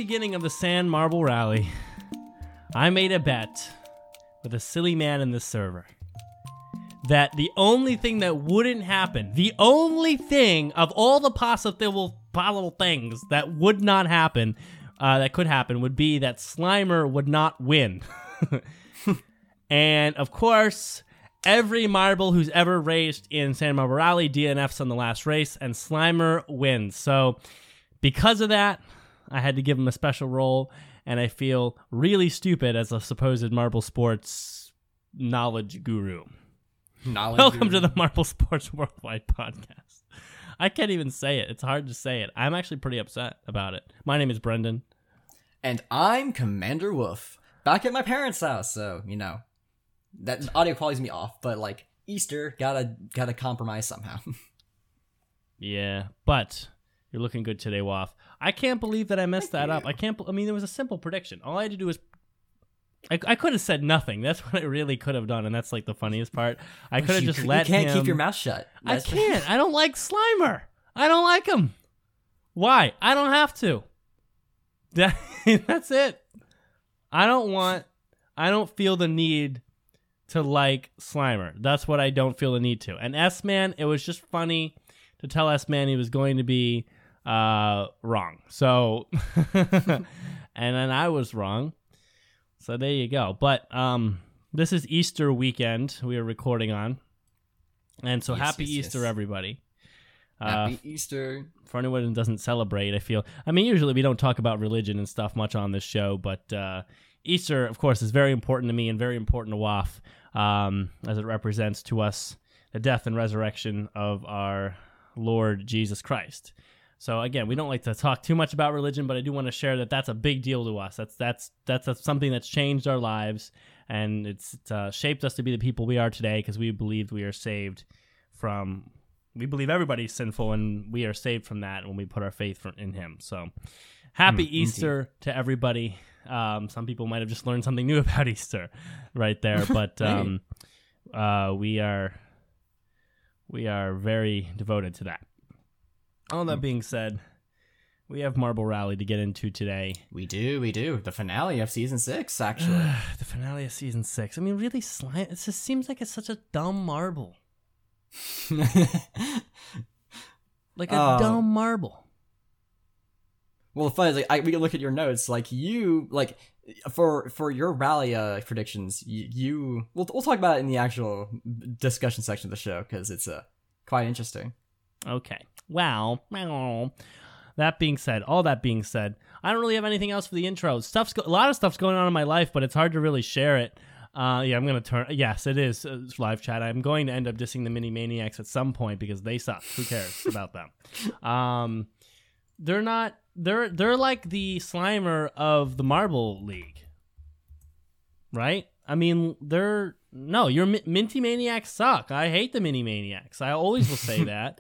beginning of the Sand Marble Rally, I made a bet with a silly man in this server that the only thing that wouldn't happen, the only thing of all the possible things that would not happen, that could happen, would be that Slimer would not win. And of course, every marble who's ever raced in Sand Marble Rally DNFs on the last race, and Slimer wins. So because of that, I had to give him a special role, and I feel really stupid as a supposed marble sports knowledge guru. Welcome to the Marble Sports Worldwide podcast. I can't even say it. It's hard to say it. I'm actually pretty upset about it. My name is Brendan. And I'm Commander Wolf. Back at my parents' house, so, that audio quality's me off, but, Easter, gotta compromise somehow. Yeah, but you're looking good today, Waff. I can't believe that I messed that up. It was a simple prediction. All I had to do was I could have said nothing. That's what I really could have done, and that's the funniest part. I could have just let him. You can't keep your mouth shut. I can't. I don't like Slimer. I don't like him. Why? I don't have to. That's it. I don't feel the need to like Slimer. That's what I don't feel the need to. And S-Man, it was just funny to tell S-Man he was going to be wrong. So, and then I was wrong. So there you go. But this is Easter weekend we are recording on. And so happy Easter, everybody. Happy Easter. For anyone who doesn't celebrate, usually we don't talk about religion and stuff much on this show, but Easter, of course, is very important to me and very important to WAF, as it represents to us the death and resurrection of our Lord Jesus Christ. So again, we don't like to talk too much about religion, but I do want to share that that's a big deal to us. That's something that's changed our lives, and it's shaped us to be the people we are today because we believed we are saved from. We believe everybody's sinful, and we are saved from that when we put our faith in Him. So, happy Easter to everybody. Some people might have just learned something new about Easter right there, but we are very devoted to that. All that being said, we have Marble Rally to get into today. We do. The finale of Season 6, actually. The finale of Season 6. I mean, really, it just seems like it's such a dumb marble. Like a dumb marble. Well, the fun is, we can look at your notes. For your rally predictions, we'll talk about it in the actual discussion section of the show because it's quite interesting. Okay. Wow. All that being said, I don't really have anything else for the intro. A lot of stuff's going on in my life, but it's hard to really share it. I'm going to turn... Yes, it is live chat. I'm going to end up dissing the Mini Maniacs at some point because they suck. Who cares about them? They're not... They're like the Slimer of the Marble League. Right? I mean, No, your Minty Maniacs suck. I hate the Mini Maniacs. I always will say that.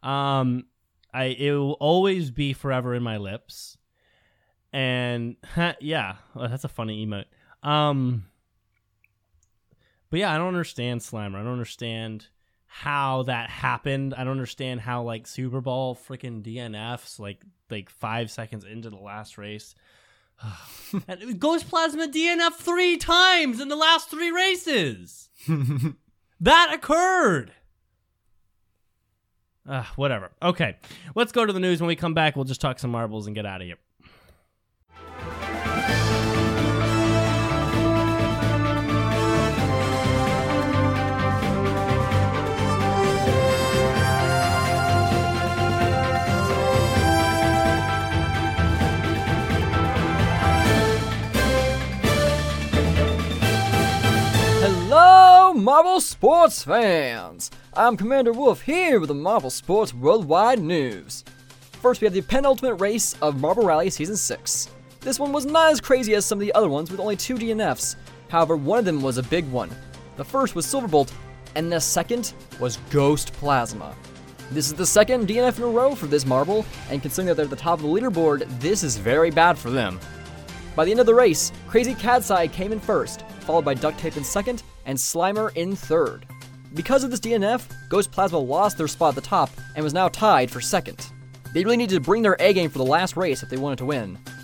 It will always be forever in my lips. And, yeah. Well, that's a funny emote. But yeah, I don't understand Slimer. I don't understand how that happened. I don't understand how Super Bowl freaking DNFs like 5 seconds into the last race. And Ghost Plasma DNF 3 times in the last 3 races. That occurred. Whatever. Okay, let's go to the news. When we come back, we'll just talk some marbles and get out of here. Hello, Marble Sports fans! I'm Commander Wolf here with the Marble Sports Worldwide News. First, we have the penultimate race of Marble Rally Season 6. This one was not as crazy as some of the other ones with only 2 DNFs. However, one of them was a big one. The first was Silverbolt, and the second was Ghost Plasma. This is the second DNF in a row for this marble, and considering that they're at the top of the leaderboard, this is very bad for them. By the end of the race, Crazy Cat's Eye came in first, followed by Duct Tape in second, and Slimer in third. Because of this DNF, Ghost Plasma lost their spot at the top and was now tied for second. They really needed to bring their A game for the last race if they wanted to win.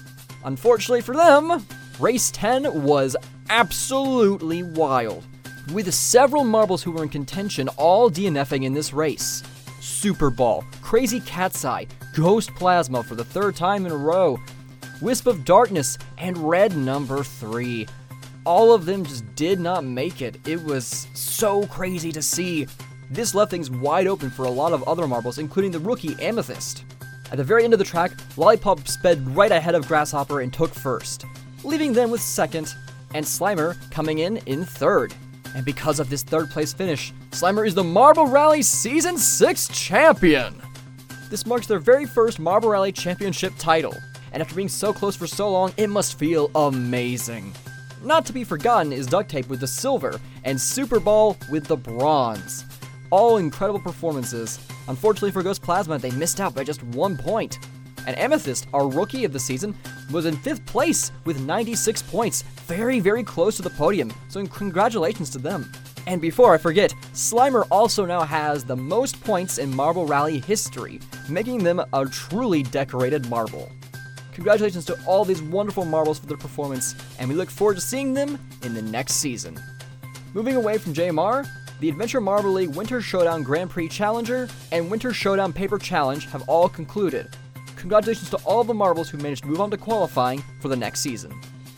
Unfortunately for them, Race 10 was absolutely wild, with several marbles who were in contention all DNFing in this race. Super Ball, Crazy Cat's Eye, Ghost Plasma for the third time in a row, Wisp of Darkness, and Red Number 3. All of them just did not make it. It was so crazy to see. This left things wide open for a lot of other marbles, including the rookie Amethyst. At the very end of the track, Lollipop sped right ahead of Grasshopper and took first, leaving them with second, and Slimer coming in third. And because of this third place finish, Slimer is the Marble Rally Season 6 champion! This marks their very first Marble Rally Championship title, and after being so close for so long, it must feel amazing. Not to be forgotten is Duct Tape with the silver, and Super Ball with the bronze. All incredible performances. Unfortunately for Ghost Plasma, they missed out by just 1 point. And Amethyst, our rookie of the season, was in 5th place with 96 points, very, very close to the podium, so congratulations to them. And before I forget, Slimer also now has the most points in Marble Rally history, making them a truly decorated marble. Congratulations to all these wonderful marbles for their performance, and we look forward to seeing them in the next season. Moving away from JMR, the Adventure Marble League Winter Showdown Grand Prix Challenger and Winter Showdown Paper Challenge have all concluded. Congratulations to all the marbles who managed to move on to qualifying for the next season.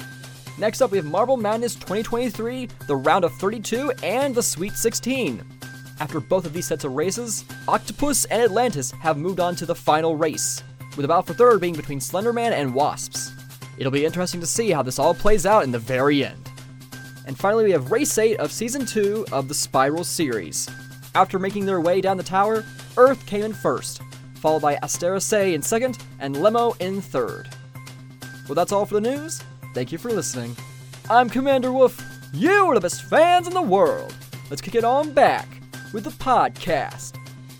Next up, we have Marble Madness 2023, the Round of 32, and the Sweet 16. After both of these sets of races, Octopus and Atlantis have moved on to the final race, with the battle for third being between Slenderman and Wasps. It'll be interesting to see how this all plays out in the very end. And finally, we have Race 8 of Season 2 of the Spiral series. After making their way down the tower, Earth came in first, followed by Asterose in second, and Lemo in third. Well, that's all for the news. Thank you for listening. I'm Commander Wolf. You are the best fans in the world. Let's kick it on back with the podcast.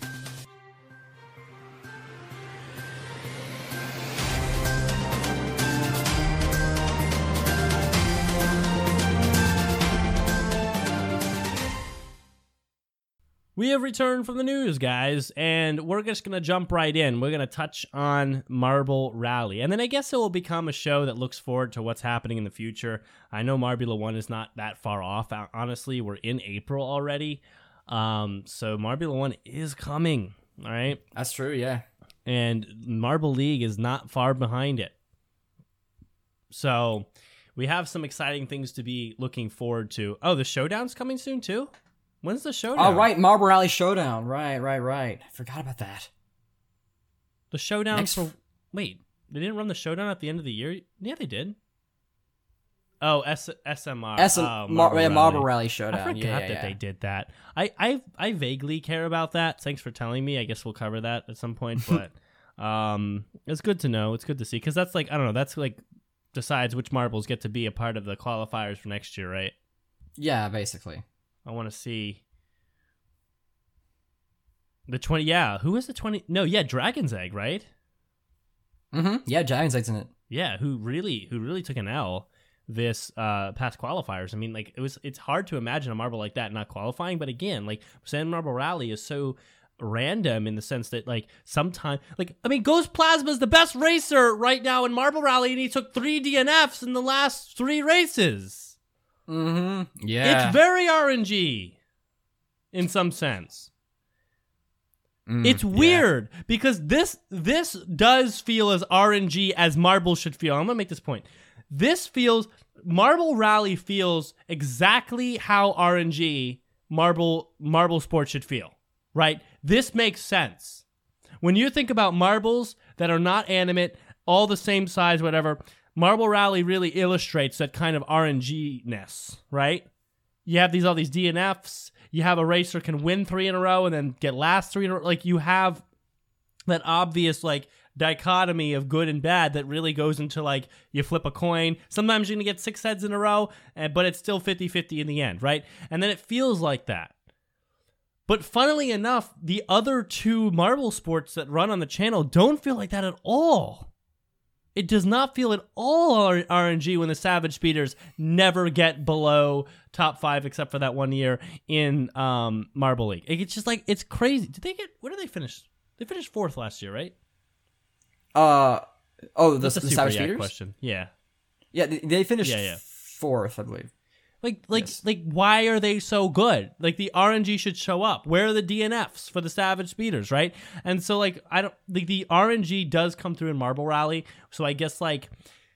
We have returned from the news, guys, and we're just going to jump right in. We're going to touch on Marble Rally, and then I guess it will become a show that looks forward to what's happening in the future. I know Marbula 1 is not that far off. Honestly, we're in April already, so Marbula 1 is coming, all right? That's true, yeah. And Marble League is not far behind it. So we have some exciting things to be looking forward to. Oh, the Showdown's coming soon, too? When's the Showdown? Oh, right, Marble Rally Showdown. Right. I forgot about that. The Showdown for... Wait, they didn't run the Showdown at the end of the year? Yeah, they did. Oh, SMR. Marble Rally Showdown. I forgot that they did that. I vaguely care about that. Thanks for telling me. I guess we'll cover that at some point, but it's good to know. It's good to see, because that's like, I don't know, that's like decides which marbles get to be a part of the qualifiers for next year, right? Yeah, basically. I want to see the 20. Yeah, who is the 20? No, yeah, Dragon's Egg, right? Mm-hmm. Yeah, Dragon's Egg's in it. Yeah, who really took an L this past qualifiers. I mean, like it's hard to imagine a marble like that not qualifying. But again, like Sand Marble Rally is so random in the sense that like sometimes, like I mean, Ghost Plasma is the best racer right now in Marble Rally, and he took 3 DNFs in the last 3 races. Mm-hmm. Yeah. It's very RNG in some sense. It's weird because this does feel as RNG as Marble should feel. I'm going to make this point. Marble Rally feels exactly how RNG Marble Sport should feel, right? This makes sense. When you think about marbles that are not animate, all the same size, whatever, Marble Rally really illustrates that kind of RNG-ness, right? You have all these DNFs. You have a racer can win 3 in a row and then get last 3 in a row. Like, you have that obvious, like, dichotomy of good and bad that really goes into, like, you flip a coin. Sometimes you're going to get 6 heads in a row, but it's still 50-50 in the end, right? And then it feels like that. But funnily enough, the other 2 marble sports that run on the channel don't feel like that at all. It does not feel at all RNG when the Savage Speeders never get below top 5 except for that 1 year in Marble League. It's just like, it's crazy. Where did they finish? They finished 4th last year, right? Oh, the That's a super Savage yak Speeders? question. Yeah. Yeah, they finished Yeah. 4th, I believe. Like, why are they so good? Like, the RNG should show up. Where are the DNFs for the Savage Speeders, right? And so, like, I don't like the RNG does come through in Marble Rally. So I guess like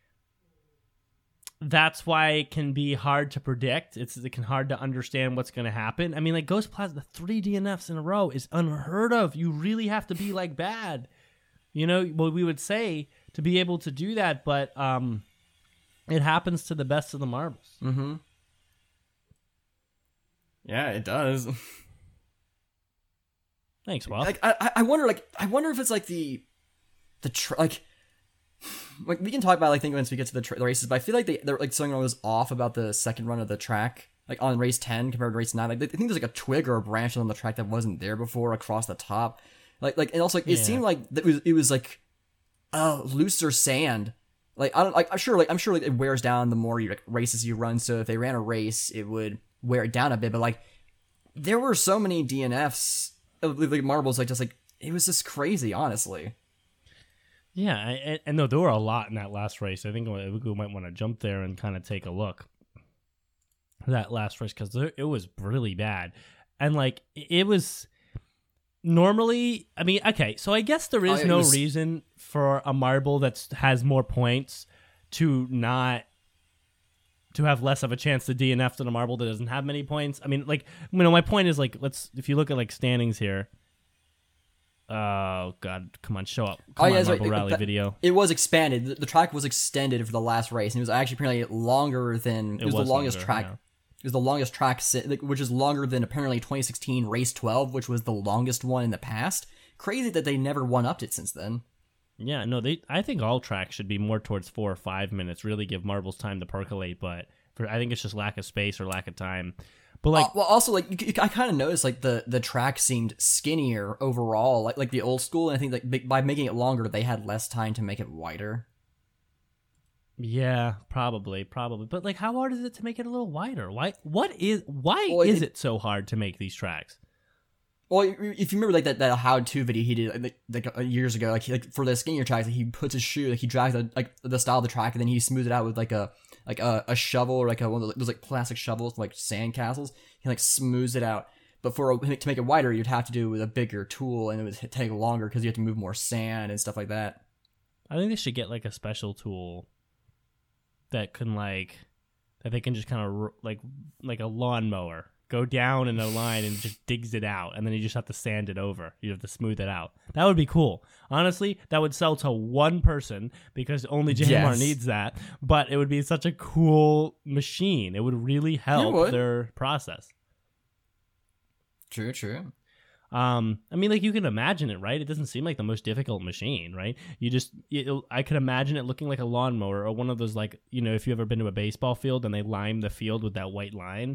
that's why it can be hard to predict. It can hard to understand what's going to happen. I mean, like Ghost Plasma, 3 DNFs in a row is unheard of. You really have to be like bad, what we would say to be able to do that. But it happens to the best of the marbles. Mm-hmm. Yeah, it does. Thanks, Will. Like I wonder if it's like the like we can talk about like things once we get to the races, but I feel like they're like something was off about the second run of the track, like on race 10 compared to race 9. Like I think there's like a twig or a branch on the track that wasn't there before across the top. Like and also like, it seemed like it was like looser sand. Like I'm sure like it wears down the more races you run. So if they ran a race, it would wear it down a bit. But like there were so many DNFs, like marbles, like just like it was just crazy, honestly. Yeah, and no, there were a lot in that last race. I think we might want to jump there and kind of take a look at that last race because it was really bad, and like it was. Normally, I mean, okay, so I guess there is no reason for a marble that has more points to have less of a chance to DNF than a marble that doesn't have many points. I mean, like, my point is, like, if you look at, like, standings here. Oh, God, come on, show up. Come on, Marble Rally video. It was expanded. The track was extended for the last race, and it was actually apparently longer than... It was the longest track. Yeah. It was the longest track, which is longer than apparently 2016 race 12, which was the longest one in the past. Crazy that they never one-upped it since then. Yeah, no, I think all tracks should be more towards 4 or 5 minutes, really give marbles time to percolate, but I think it's just lack of space or lack of time. But like, well, also like I kind of noticed like the track seemed skinnier overall, like the old school, and I think like by making it longer, they had less time to make it wider. Yeah, probably. But like, how hard is it to make it a little wider? Why is it so hard to make these tracks? Well, if you remember like that how-to video he did like years ago, like for the skinnier tracks, like, he puts his shoe, like he drags the style of the track, and then he smooths it out with like a shovel or like one of those like plastic shovels, like sand castles. He like smooths it out. But to make it wider, you'd have to do it with a bigger tool, and it would take longer because you have to move more sand and stuff like that. I think they should get like a special tool that they can just kind of like a lawnmower go down in a line and just digs it out, and then you just have to sand it over. You have to smooth it out. That would be cool. Honestly, that would sell to one person because only JMR needs that. But it would be such a cool machine. It would really help their process. True. I mean, like, you can imagine it, right? It doesn't seem like the most difficult machine, right? I could imagine it looking like a lawnmower or one of those, like, if you've ever been to a baseball field and they lime the field with that white line,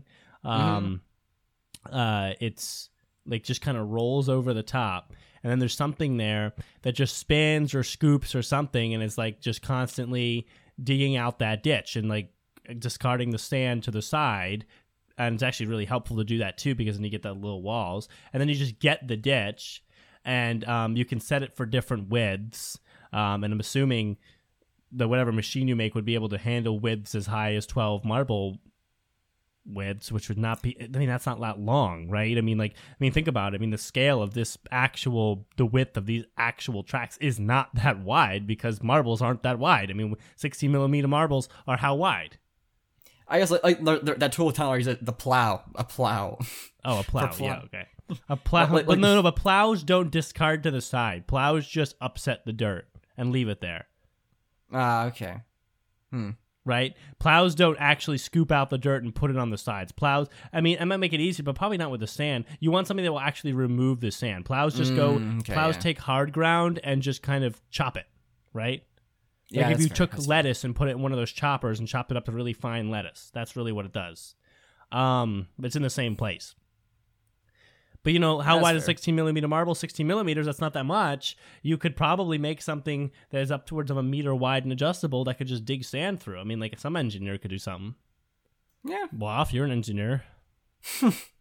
it's like just kind of rolls over the top, and then there's something there that just spins or scoops or something, and it's like just constantly digging out that ditch and like discarding the sand to the side. And it's actually really helpful to do that too, because then you get the little walls, and then you just get the ditch, and you can set it for different widths. And I'm assuming that whatever machine you make would be able to handle widths as high as 12 marble widths, which would not be. I mean, that's not that long, right? I mean, think about it. I mean, the scale of the width of these actual tracks is not that wide because marbles aren't that wide. I mean, 16 millimeter marbles are how wide? I guess like that tool tower is the plow. A plow. Oh, a plow. Yeah, okay. A plow. But no, but plows don't discard to the side. Plows just upset the dirt and leave it there. Okay. Right? Plows don't actually scoop out the dirt and put it on the sides. Plows, I mean, I might make it easier, but probably not with the sand. You want something that will actually remove the sand. Plows just take hard ground and just kind of chop it, right? Like if you took lettuce and put it in one of those choppers and chopped it up to really fine lettuce. That's really what it does. It's in the same place. But how wide is 16 millimeter marble? 16 millimeters, that's not that much. You could probably make something that is up towards of a meter wide and adjustable that could just dig sand through. I mean, like some engineer could do something. Yeah. Well, if you're an engineer.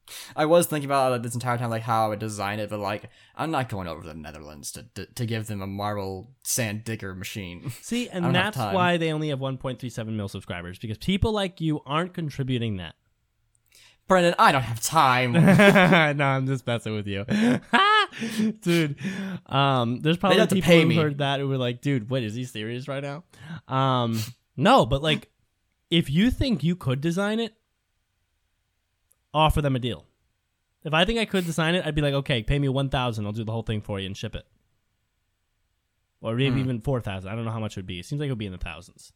I was thinking about this entire time, like how I would design it, but like I'm not going over to the Netherlands to give them a marble sand digger machine. See, I don't and have that's time. why they only have 1.37 mil subscribers, because people like you aren't contributing that. Brendan, I don't have time. No, I'm just messing with you. Dude, there's probably have to people pay who me. heard that who were like, dude, wait, is he serious right now? No, but like, if you think you could design it, offer them a deal. If I think I could design it, I'd be like, okay, pay me 1,000, I'll do the whole thing for you and ship it. Or maybe even 4,000. I don't know how much it would be. It seems like it would be in the thousands.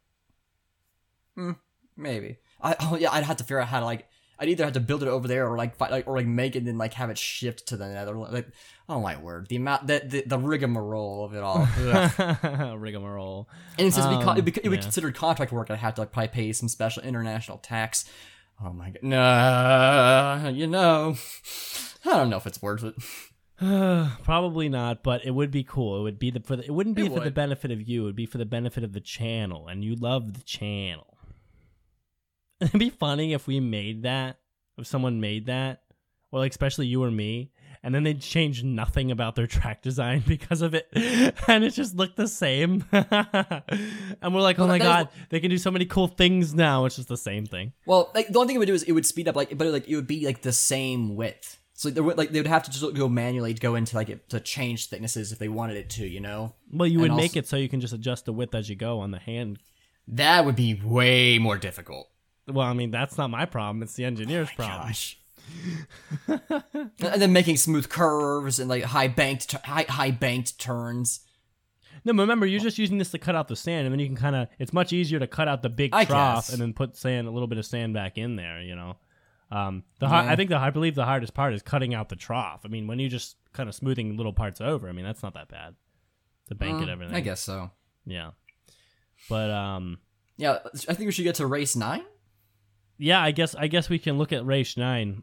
Maybe. I'd have to figure out how to like. I'd either have to build it over there or or make it and then like have it shipped to the Netherlands. Like, oh my word, the amount the rigmarole of it all. Rigmarole. And since it'd be Yeah. considered contract work, I'd have to like probably pay some special international tax. Oh my god, no, I don't know if it's worth it. Probably not, but it would be cool. It would be it wouldn't be It for the would. benefit of you. It would be for the benefit of the channel, and you love the channel. It'd be funny if we made that, if someone made that, or like especially you or me, and then they changed nothing about their track design because of it, and it just looked the same. And we're like, oh my god, they can do so many cool things now. It's just the same thing. Well, like the only thing it would do is it would speed up, like, but like it would be like the same width. So they would have to just go manually go into like it to change thicknesses if they wanted it to, you know. Well, you And would make also- it so you can just adjust the width as you go on the hand. That would be way more difficult. Well, I mean, that's not my problem. It's the engineer's problem. Gosh. And then making smooth curves and like high banked turns. No, but remember, you're just using this to cut out the sand, and then you can kind of. It's much easier to cut out the big I trough guess. and then put a little bit of sand back in there. You know, Yeah. I believe the hardest part is cutting out the trough. I mean, when you just kind of smoothing little parts over, I mean, that's not that bad to bank it everything. I guess so. Yeah, but Yeah, I think we should get to race 9. yeah, I guess we can look at race 9.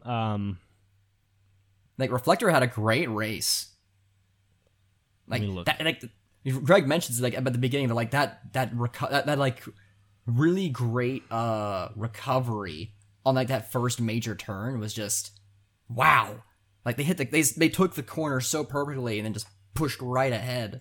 Like Reflector had a great race. Like Let me look. that, like Greg mentions like at the beginning, but like that like really great recovery on like that first major turn was just wow. Like they took the corner so perfectly and then just pushed right ahead.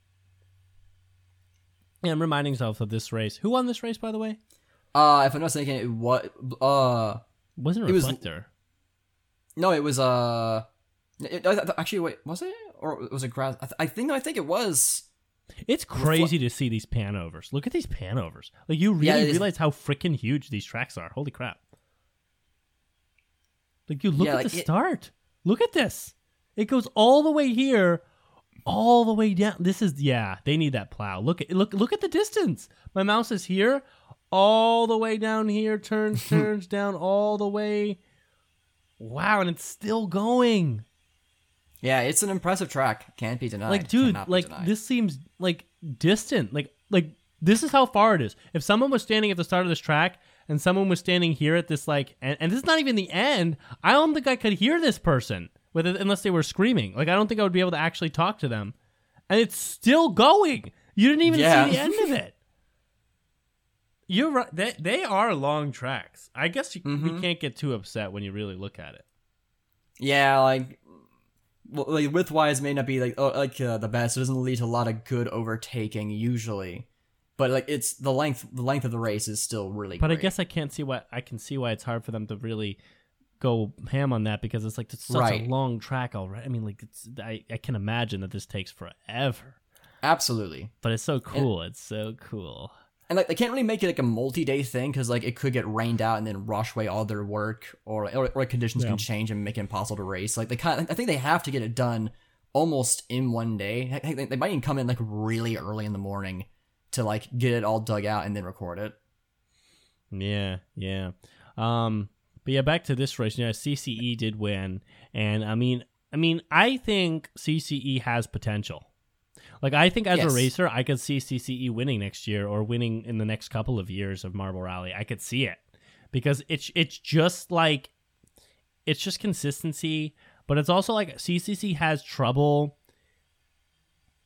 Yeah, I'm reminding myself of this race. Who won this race, by the way? If I'm not mistaken, it Wasn't It was- Reflector. no, it was actually wait, was it or was it grass? I think it was. It's crazy to see these panovers. Look at these panovers. Like, you Yeah, really it is. realize how freaking huge these tracks are. Holy crap. Like, you look Yeah, at like the it- start. Look at this. It goes all the way here, all the way down. This is, yeah, they need that plow. Look at the distance. My mouse is here, all the way down here, turns down all the way. Wow, and it's still going. Yeah, it's an impressive track. Can't be denied. Like, dude, Cannot be like, denied. this seems like distant. Like this is how far it is. If someone was standing at the start of this track and someone was standing here at this, like, and this is not even the end, I don't think I could hear this person with it unless they were screaming. Like, I don't think I would be able to actually talk to them. And it's still going. You didn't even Yeah. see the end of it. You're right. They are long tracks. I guess we can't get too upset when you really look at it. Yeah, like, well, like width-wise may not be the best. It doesn't lead to a lot of good overtaking usually, but like it's the length of the race is still really. But great. I guess I can see why it's hard for them to really go ham on that, because it's like it's such Right. a long track already. I mean, like, I can imagine that this takes forever, Absolutely. but it's so cool. It's so cool. And like they can't really make it like a multi-day thing because like it could get rained out and then wash away all their work, or conditions can change and make it impossible to race. Like I think they have to get it done almost in one day. They might even come in like really early in the morning to like get it all dug out and then record it. Yeah. But yeah, back to this race. Yeah, CCE did win, and I mean, I think CCE has potential. Like, I think as a Yes. racer, I could see CCE winning next year or winning in the next couple of years of Marble Rally. I could see it because it's just like, it's just consistency, but it's also like CCC has trouble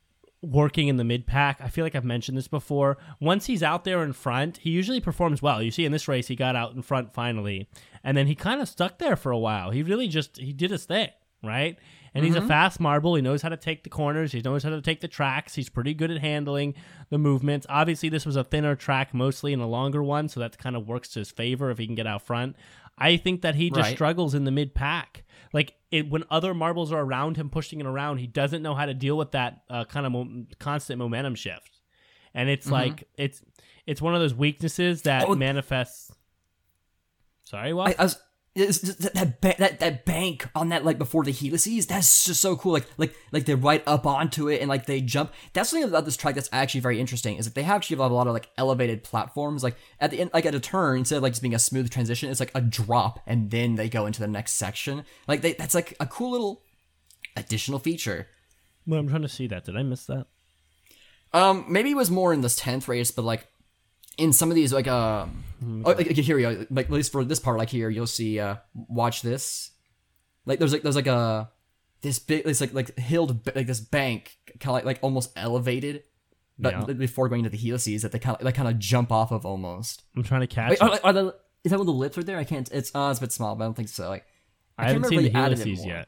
working in the mid pack. I feel like I've mentioned this before. Once he's out there in front, he usually performs well. You see in this race, he got out in front finally, and then he kind of stuck there for a while. He did his thing, right? And he's a fast marble. He knows how to take the corners. He knows how to take the tracks. He's pretty good at handling the movements. Obviously, this was a thinner track mostly and a longer one, so that kind of works to his favor if he can get out front. I think that he just struggles in the mid pack. Like when other marbles are around him pushing it around, he doesn't know how to deal with that kind of constant momentum shift. And it's like it's one of those weaknesses that manifests. Sorry, what? It's just that bank on that, like, before the helices, that's just so cool. Like they ride up onto it and like they jump. That's something about this track that's actually very interesting. Is that they actually have a lot of like elevated platforms. Like at the end, like at a turn, instead of like just being a smooth transition, it's like a drop and then they go into the next section. Like that's like a cool little additional feature. Well, I'm trying to see that. Did I miss that? Maybe it was more in this 10th race, but like in some of these, like, here we go. Like, at least for this part, like here, you'll see, watch this. Like, there's this big, it's like hilled, like this bank, kind of like almost elevated, but before going to the helices that they kind of jump off of almost. I'm trying to catch. Wait, is that when the lips are there? I can't. It's a bit small, but I don't think so. Like, I haven't seen the helices yet.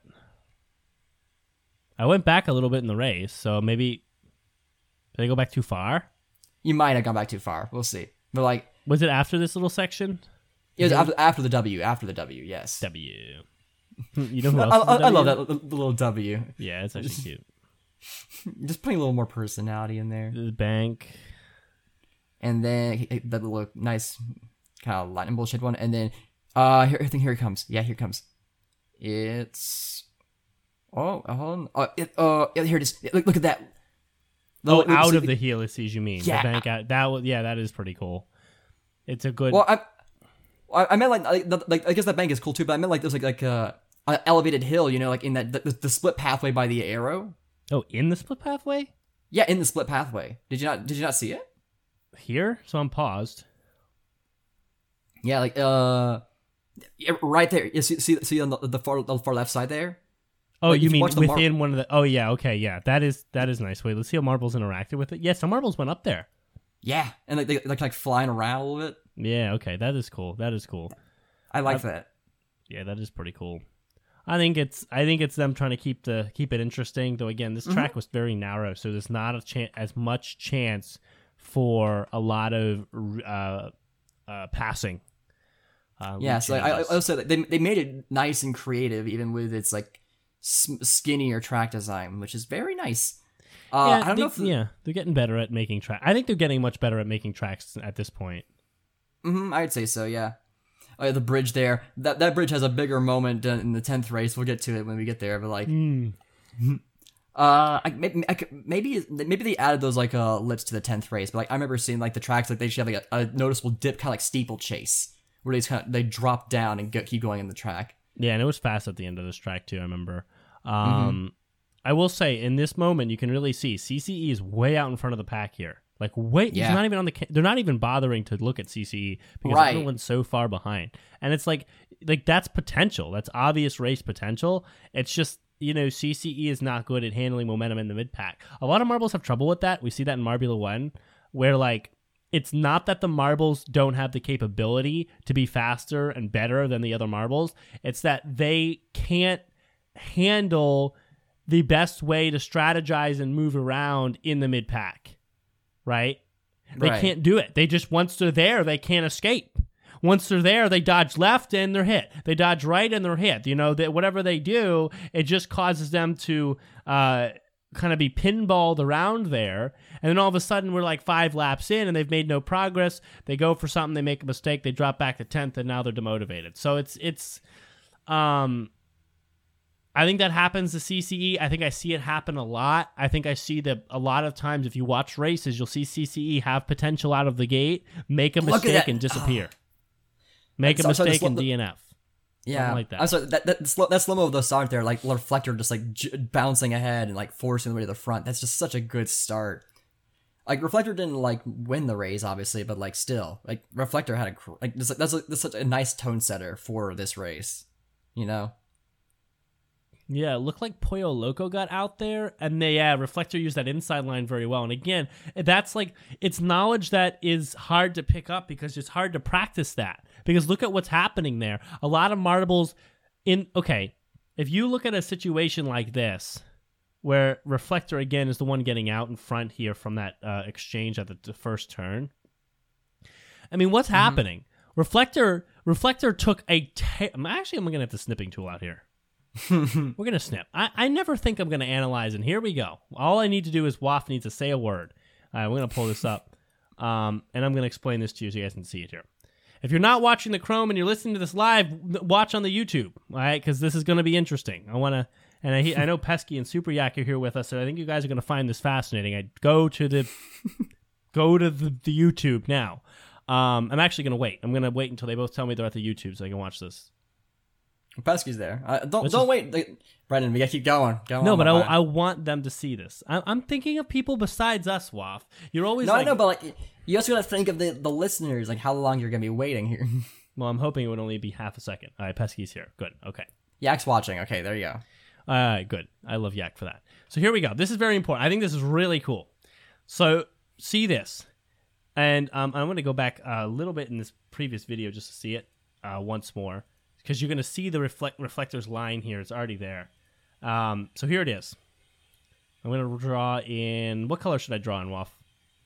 I went back a little bit in the race, so maybe did I go back too far? You might have gone back too far. We'll see. But like, was it after this little section? It was after the W. After the W, yes. W. You know who else? I love that the little W. Yeah, it's actually cute. Just putting a little more personality in there. The bank, and then that little nice kind of lightning bullshit one, and then here it comes. Yeah, here it comes. It's hold on. Here it is. Look at that. Out of the helices, you mean? Yeah. The bank out. That is pretty cool. It's a good. Well, I meant like I guess that bank is cool too, but I meant like there's like an elevated hill, you know, like in that the split pathway by the arrow. Oh, in the split pathway? Yeah, in the split pathway. Did you not see it? Here? So I'm paused. Yeah, like right there. You see on the far left side there? Oh, like, you mean within one of the... Oh, yeah, okay, yeah. That is nice. Wait, let's see how marbles interacted with it. Yeah, some marbles went up there. Yeah, and like they're like flying around a little bit. Yeah, okay, that is cool. I like that. Yeah, that is pretty cool. I think it's them trying to keep it interesting. Though again, this track was very narrow, so there's not as much chance for a lot of passing. Yeah, so I also they made it nice and creative, even with its like skinnier track design, which is very nice. I don't know if they're getting better at making tracks. I think they're getting much better at making tracks at this point. I'd say so, yeah. The bridge there, that bridge has a bigger moment in the 10th race. We'll get to it when we get there, but like, maybe they added those like lips to the 10th race, but like I remember seeing like the tracks like they should have like a noticeable dip, kind of like steeplechase, where they drop down and keep going in the track. Yeah, and it was fast at the end of this track too. I remember. I will say, in this moment, you can really see CCE is way out in front of the pack here. Like, he's not even on the... They're not even bothering to look at CCE because everyone's so far behind. And it's like that's potential. That's obvious race potential. It's just, CCE is not good at handling momentum in the mid-pack. A lot of marbles have trouble with that. We see that in Marbula 1, where, like, it's not that the marbles don't have the capability to be faster and better than the other marbles. It's that they can't handle the best way to strategize and move around in the mid-pack, right? They can't do it. They just, once they're there, they can't escape. Once they're there, they dodge left and they're hit. They dodge right and they're hit. Whatever they do, it just causes them to kind of be pinballed around there. And then all of a sudden, we're like 5 laps in and they've made no progress. They go for something, they make a mistake, they drop back to 10th, and now they're demotivated. So it's I think that happens to CCE. I think I see it happen a lot. I think I see that a lot of times if you watch races, you'll see CCE have potential out of the gate, make a mistake and disappear. Make a mistake and DNF. Yeah. Something like that. I'm sorry, that slow-mo of the start there, like Reflector just like bouncing ahead and like forcing the way to the front. That's just such a good start. Like Reflector didn't like win the race, obviously, but like still, like Reflector had that's such a nice tone setter for this race, Yeah, it looked like Pollo Loco got out there, and Reflector used that inside line very well. And again, that's like, it's knowledge that is hard to pick up because it's hard to practice that. Because look at what's happening there. A lot of marbles if you look at a situation like this, where Reflector, again, is the one getting out in front here from that exchange at the first turn. I mean, what's happening? Reflector took actually, I'm going to have the snipping tool out here. We're going to snip. I never think I'm going to analyze, and here we go. All I need to do is Waff needs to say a word. All right, we're going to pull this up, and I'm going to explain this to you so you guys can see it here. If you're not watching the Chrome and you're listening to this live, watch on the YouTube, all right? Because this is going to be interesting. I know Pesky and Super Yak are here with us, so I think you guys are going to find this fascinating. I go to the YouTube now. I'm actually going to wait. I'm going to wait until they both tell me they're at the YouTube so I can watch this. Pesky's there. Don't wait, Brendan. We gotta keep going. No, but I want them to see this. I'm thinking of people besides us, Waff. You're always I know, but like you also gotta think of the listeners, like how long you're gonna be waiting here. Well, I'm hoping it would only be half a second. All right, Pesky's here. Good. Okay. Yak's watching. Okay, there you go. All right, good. I love Yak for that. So here we go. This is very important. I think this is really cool. So see this, and I'm going to go back a little bit in this previous video just to see it once more. Because you're going to see the reflector's line here. It's already there. So here it is. I'm going to draw in... What color should I draw in, Waff?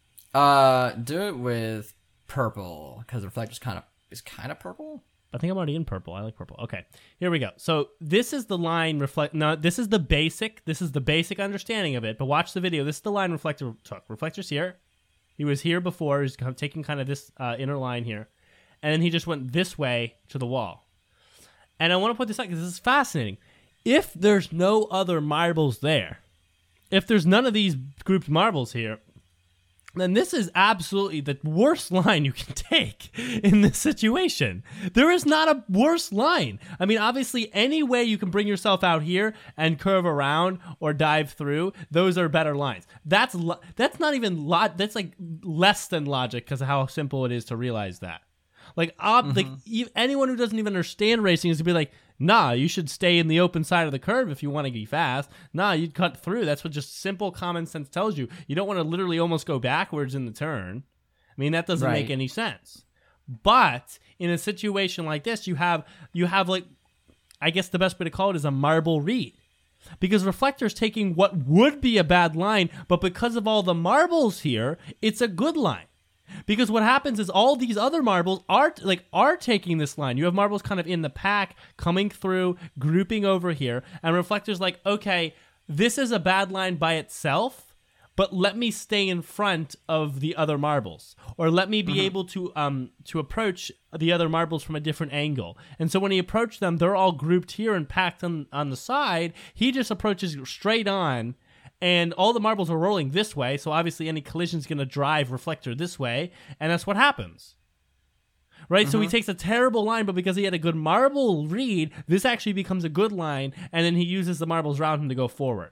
Do it with purple, because the reflector's is kind of purple. I think I'm already in purple. I like purple. Okay, here we go. So this is the line No, this is the basic understanding of it. But watch the video. This is the line Reflector took. Reflector's here. He was here before. He's taking kind of this inner line here. And then he just went this way to the wall. And I want to put this out because this is fascinating. If there's no other marbles there, if there's none of these grouped marbles here, then this is absolutely the worst line you can take in this situation. There is not a worse line. I mean, obviously, any way you can bring yourself out here and curve around or dive through, those are better lines. That's not even that's like less than logic because of how simple it is to realize that. Like, anyone who doesn't even understand racing is going to be like, nah, you should stay in the open side of the curve if you want to be fast. Nah, you'd cut through. That's what just simple common sense tells you. You don't want to literally almost go backwards in the turn. I mean, that doesn't make any sense. But in a situation like this, you have like, I guess the best way to call it is a marble read. Because Reflector's taking what would be a bad line, but because of all the marbles here, it's a good line. Because what happens is all these other marbles are taking this line. You have marbles kind of in the pack, coming through, grouping over here, and Reflector's like, okay, this is a bad line by itself, but let me stay in front of the other marbles, or let me be able to approach the other marbles from a different angle. And so when he approached them, they're all grouped here and packed on the side. He just approaches straight on. And all the marbles are rolling this way, so obviously any collision is going to drive Reflector this way, and that's what happens. Right? So he takes a terrible line, but because he had a good marble read, this actually becomes a good line, and then he uses the marbles around him to go forward.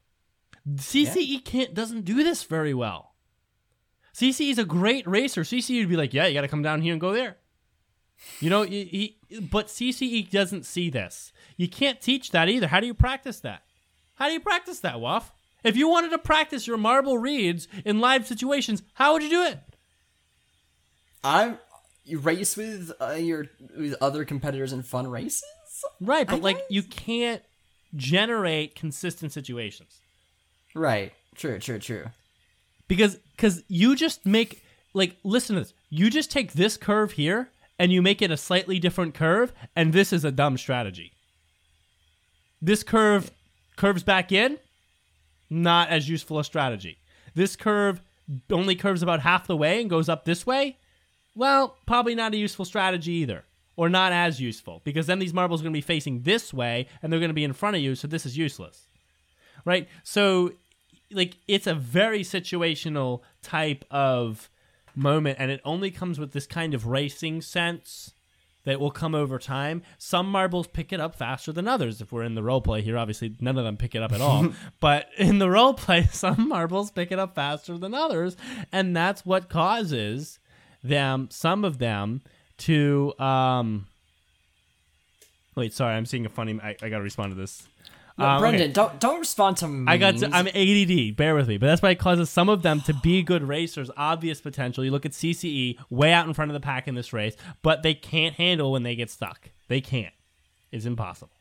CCE doesn't do this very well. CCE is a great racer. CCE would be like, yeah, you got to come down here and go there. You know, but CCE doesn't see this. You can't teach that either. How do you practice that? Waff? If you wanted to practice your marble reads in live situations, how would you do it? You race with with other competitors in fun races? Right, but you can't generate consistent situations. Right. True. Because you just make, listen to this. You just take this curve here and you make it a slightly different curve, and this is a dumb strategy. This curve curves back in. Not as useful a strategy. This curve only curves about half the way and goes up this way. Well, probably not a useful strategy either. Or not as useful. Because then these marbles are going to be facing this way and they're going to be in front of you, so this is useless. Right? So, it's a very situational type of moment, and it only comes with this kind of racing sense that will come over time. Some marbles pick it up faster than others. If we're in the role play here, obviously none of them pick it up at all. But in the role play, some marbles pick it up faster than others, and that's what causes some of them to wait, sorry, I'm seeing a funny I gotta respond to this. Brendan, don't respond to me. I'm ADD. Bear with me, but that's why it causes some of them to be good racers. Obvious potential. You look at CCE, way out in front of the pack in this race, but they can't handle when they get stuck. They can't. It's impossible.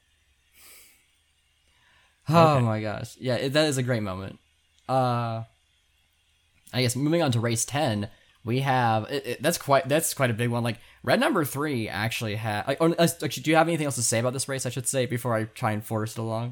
Oh my gosh, yeah, that is a great moment. I guess moving on to race 10, we have that's quite a big one. Like red number 3 actually had. Actually, do you have anything else to say about this race? I should say before I try and force it along.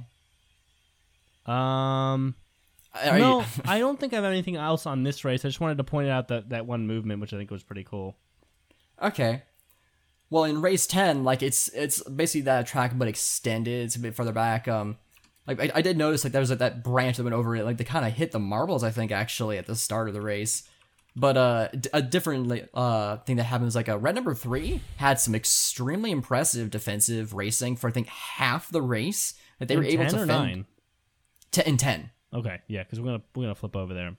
No, I don't think I have anything else on this race. I just wanted to point out that one movement, which I think was pretty cool. Okay. Well, in race 10, like it's basically that track but extended. It's a bit further back. Like I did notice like there was that branch that went over it. Like they kind of hit the marbles, I think, actually at the start of the race. But a different thing that happened was like red number 3 had some extremely impressive defensive racing for I think half the race that they were able to fend. 10. Okay, yeah, because we're gonna flip over there.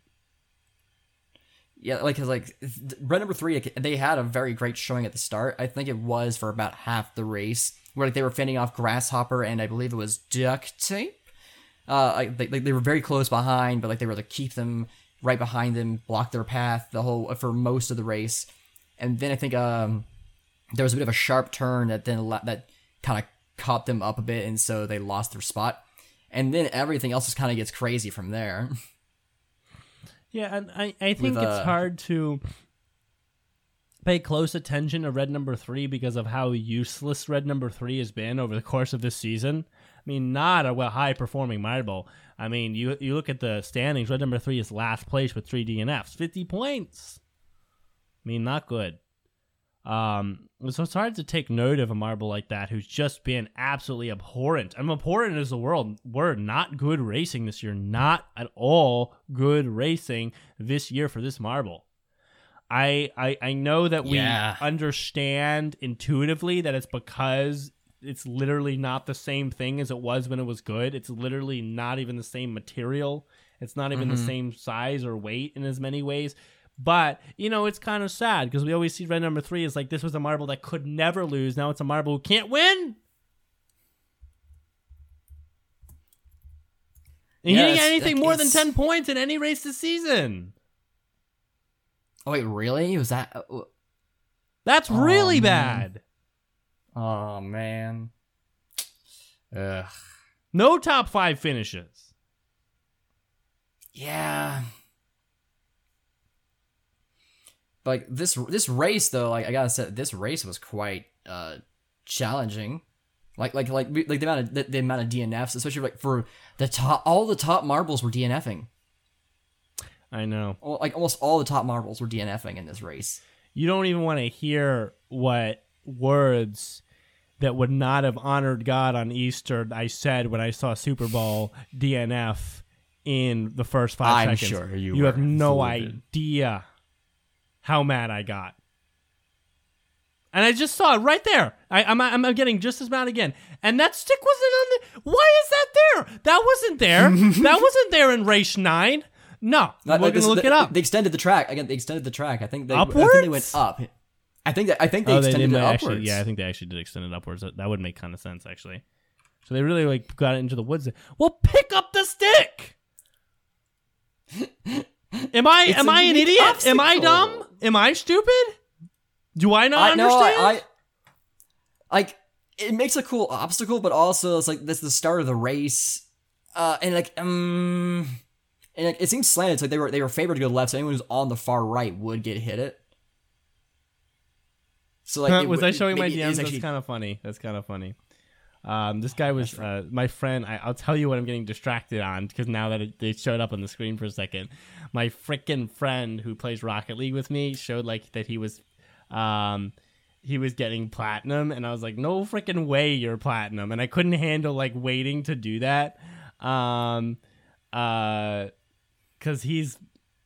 Yeah, cause red number 3, they had a very great showing at the start. I think it was for about half the race, where like they were fending off Grasshopper and I believe it was Duct Tape. They were very close behind, but like they were able to keep them right behind them, block their path for most of the race. And then I think there was a bit of a sharp turn that kind of caught them up a bit, and so they lost their spot. And then everything else just kind of gets crazy from there. Yeah, and I think it's hard to pay close attention to red number 3 because of how useless red number 3 has been over the course of this season. I mean, not a high-performing marble. I mean, you look at the standings, red number 3 is last place with 3 DNFs, 50 points. I mean, not good. So it's hard to take note of a marble like that who's just been absolutely abhorrent. Abhorrent is the word. Not good racing this year. Not at all good racing this year for this marble. I know that we understand intuitively that it's because it's literally not the same thing as it was when it was good. It's literally not even the same material. It's not even the same size or weight in as many ways. But, it's kind of sad because we always see red number 3 as like this was a marble that could never lose. Now it's a marble who can't win. And he didn't get anything more than 10 points in any race this season. Oh, wait, really? Was that... That's really bad. Oh, man. Ugh. No top 5 finishes. Yeah. Like this race though, like I gotta say, this race was quite challenging. Like the amount of DNFs, especially like for all the top marbles were DNFing. I know. Like almost all the top marbles were DNFing in this race. You don't even want to hear what words that would not have honored God on Easter I said when I saw Super Bowl DNF in the first 5 seconds. I'm sure you have no idea how mad I got. And I just saw it right there. I'm getting just as mad again. And that stick wasn't on the... Why is that there? That wasn't there. That wasn't there in race 9. No, we're going to look it up. They extended the track. Again, they extended the track. I think they went up. I think they extended it upwards. Yeah, I think they actually did extend it upwards. That would make kind of sense, actually. So they really got it into the woods. Well, pick up the stick! Am I an idiot? Obstacle. Am I dumb? Am I stupid? Do I not understand? Like it makes a cool obstacle, but also it's like this is the start of the race, and it seems slanted. It's like they were favored to go left, so anyone who's on the far right would get hit it. So like, was I showing my DMs? That's kind of funny. That's kind of funny. This guy was my friend. I'll tell you what I'm getting distracted on because now that it showed up on the screen for a second, my frickin' friend who plays Rocket League with me showed like that he was getting platinum, and I was like, no frickin' way you're platinum, and I couldn't handle like waiting to do that, because he's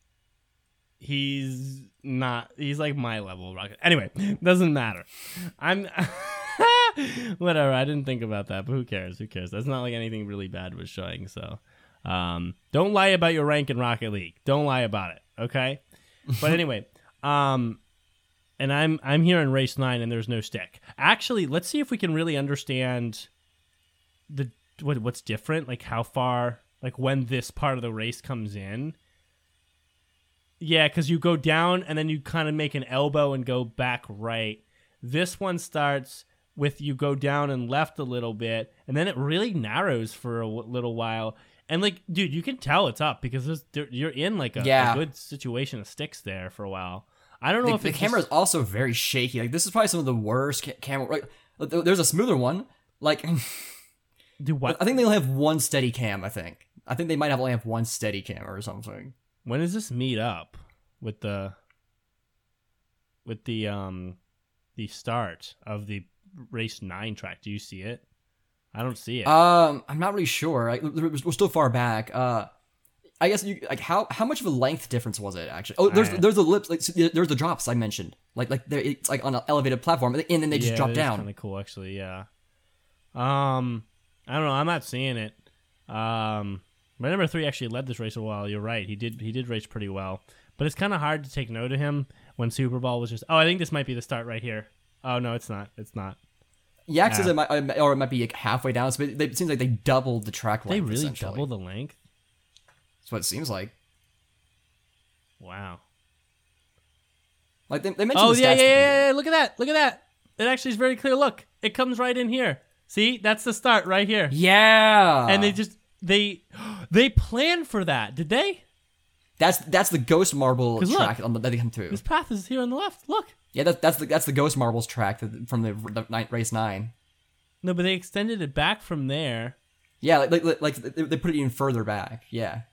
like my level of Rocket. Anyway, doesn't matter. I'm. Whatever, I didn't think about that, but who cares? That's not like anything really bad was showing, so don't lie about your rank in Rocket League. Don't lie about it, okay? But anyway, and I'm here in race 9 and there's no stick. Actually, let's see if we can really understand what's different, like how far, like when this part of the race comes in. Yeah, because you go down and then you kind of make an elbow and go back right. This one starts with you go down and left a little bit, and then it really narrows for a little while. And like, dude, you can tell it's up because you're in like a good situation of sticks there for a while. I don't know if the camera is also very shaky. Like this is probably some of the worst camera. Like, there's a smoother one. Like, dude, what? I think they only have one steady cam. I think they might only have one steady camera or something. When does this meet up with the start of the race 9 track? Do you see it? I don't see it. I'm not really sure. We're still far back. I guess how much of a length difference was it actually? Oh, there's the lips, like there's the drops I mentioned. It's like on an elevated platform, and then they just drop down. Kind of cool, actually. Yeah. I don't know. I'm not seeing it. My number 3 actually led this race a while. You're right. He did race pretty well, but it's kind of hard to take note of him when Super Bowl was just. Oh, I think this might be the start right here. Oh no, it's not. It's not. Yak says it might be like halfway down. So it seems like they doubled the track length. They really doubled the length. That's what it seems like. Wow. Like they mentioned. Oh yeah. Look at that. It actually is very clear. Look, it comes right in here. See, that's the start right here. Yeah. And they planned for that, did they? That's the Ghost Marble track that they come through. This path is here on the left. Look. Yeah, that's the Ghost Marbles track from the race 9. No, but they extended it back from there. Yeah, like they put it even further back. Yeah.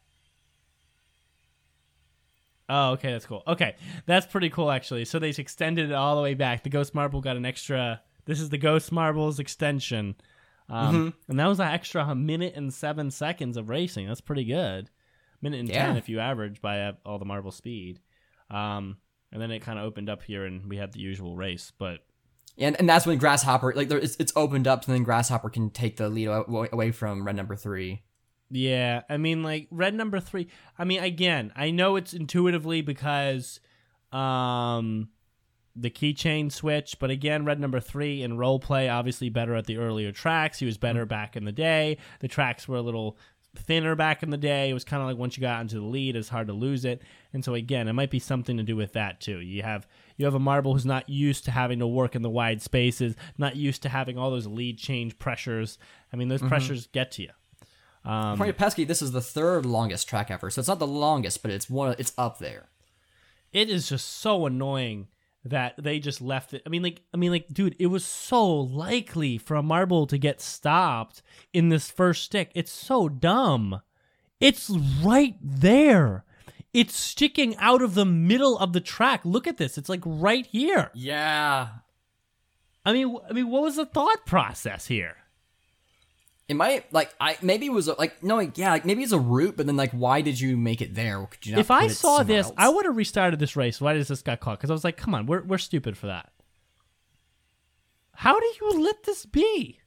Oh, okay, that's cool. Okay, that's pretty cool actually. So they extended it all the way back. The Ghost Marble got an extra. This is the Ghost Marbles extension, and that was an extra 1 minute and 7 seconds of racing. That's pretty good. Minute and 10 if you average by all the marble speed. And then it kind of opened up here, and we had the usual race. But and that's when Grasshopper, like, it's opened up, and then Grasshopper can take the lead away from red number 3. Yeah, I mean, like, red number 3. I mean, again, I know it's intuitively because the keychain switch, but again, red number 3 in role play, obviously better at the earlier tracks. He was better back in the day. The tracks were a little thinner back in the day. It was kind of like once you got into the lead, it's hard to lose it. And so again, it might be something to do with that too. You have a marble who's not used to having to work in the wide spaces, not used to having all those lead change pressures. I mean, those pressures get to you. According to Pesky, this is the 3rd longest track ever, so it's not the longest, but it's up there. It is just so annoying that they just left it. I mean, like, dude, it was so likely for a marble to get stopped in this first stick. It's so dumb. It's right there. It's sticking out of the middle of the track. Look at this. It's like right here. Yeah. I mean, what was the thought process here? It might, maybe it was, maybe it's a route, but then, why did you make it there? Could you not if I put it saw somewhere this, else? I would have restarted this race. Why does this got caught? Because I was like, come on, we're stupid for that. How do you let this be?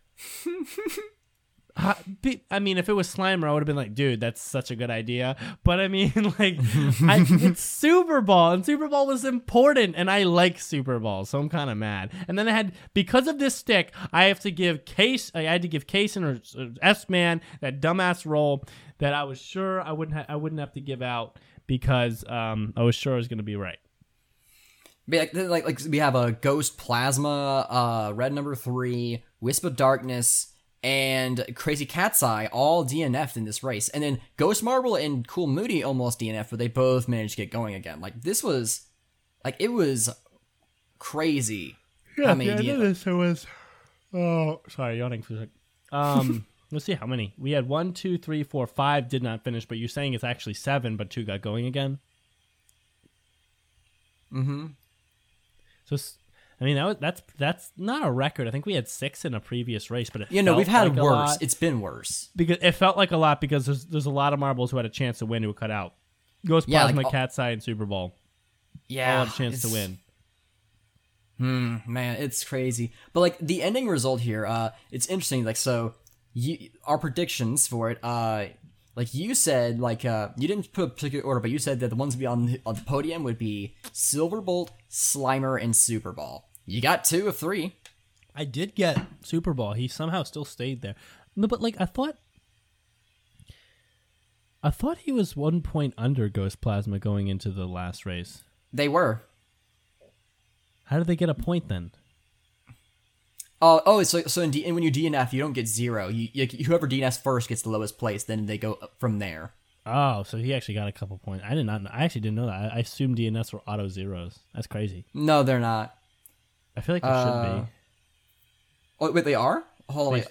I mean, if it was Slimer, I would have been like, dude, that's such a good idea. But I mean, like, it's Super Bowl, and Super Bowl was important, and I like Super Bowl, so I'm kind of mad. And then because of this stick, I had to give Case or S-Man that dumbass roll that I was sure I wouldn't have to give out because I was sure it was going to be right. Like we have a Ghost Plasma, red number 3, Wisp of Darkness, and Crazy Cat's Eye all DNF'd in this race. And then Ghost Marble and Cool Moody almost DNF'd, but they both managed to get going again. Like, this was... Like, it was crazy. Yeah, how many DNF'd. It was... Oh, sorry, yawning for a sec. Let's see how many. We had 1, 2, 3, 4, 5 did not finish, but you're saying it's actually 7, but 2 got going again? Mm-hmm. So... I mean, that's not a record. I think we had 6 in a previous race, but we've had worse. It's been worse because it felt like a lot because there's a lot of marbles who had a chance to win who were cut out. Ghost Plasma, Cat's Eye, and Super Bowl. Yeah, all had a chance to win. Man, it's crazy. But like the ending result here, it's interesting. Like, so our predictions for it, like you said, you didn't put a particular order, but you said that the ones to be on the podium would be Silverbolt, Slimer, and Super Bowl. You got 2 of 3. I did get Super Bowl. He somehow still stayed there. No, but like I thought he was 1 point under Ghost Plasma going into the last race. They were. How did they get a point then? So when you DNF, you don't get 0. Whoever DNFs first gets the lowest place. Then they go up from there. Oh, so he actually got a couple points. I did not know. I actually didn't know that. I assumed DNFs were auto zeros. That's crazy. No, they're not. I feel like they should be. Oh wait, they are. Hold on.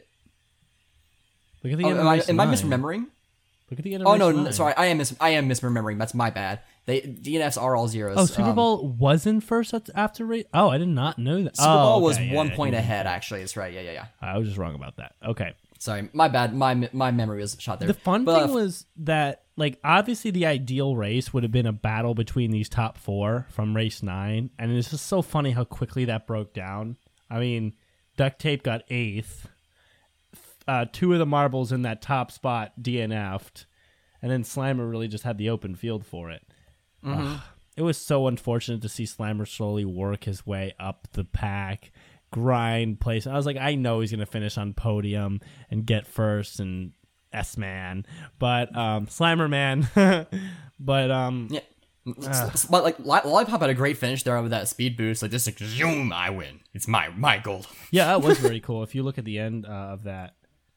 Look at the end of am I misremembering? Look at the end of race no, 9. sorry, I am misremembering. That's my bad. DNFs are all zeros. Oh, Super Bowl wasn't first after race. Oh, I did not know that. Super Bowl was okay, 1 point ahead. Actually, that's right. Yeah. I was just wrong about that. Okay. Sorry, my bad. My memory was shot there. The fun thing was that, like, obviously the ideal race would have been a battle between these top 4 from race 9, and it's just so funny how quickly that broke down. I mean, Duct Tape got 8th. 2 of the marbles in that top spot DNF'd, and then Slimer really just had the open field for it. Mm-hmm. It was so unfortunate to see Slimer slowly work his way up the pack, grind place. I was like, I know he's going to finish on podium and get first and S-Man, but Slimer man. But yeah. But like Lollipop had a great finish there with that speed boost. Like just like zoom, I win. It's my gold. Yeah, that was very cool. If you look at the end of that,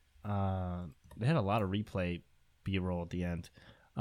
they had a lot of replay B-roll at the end.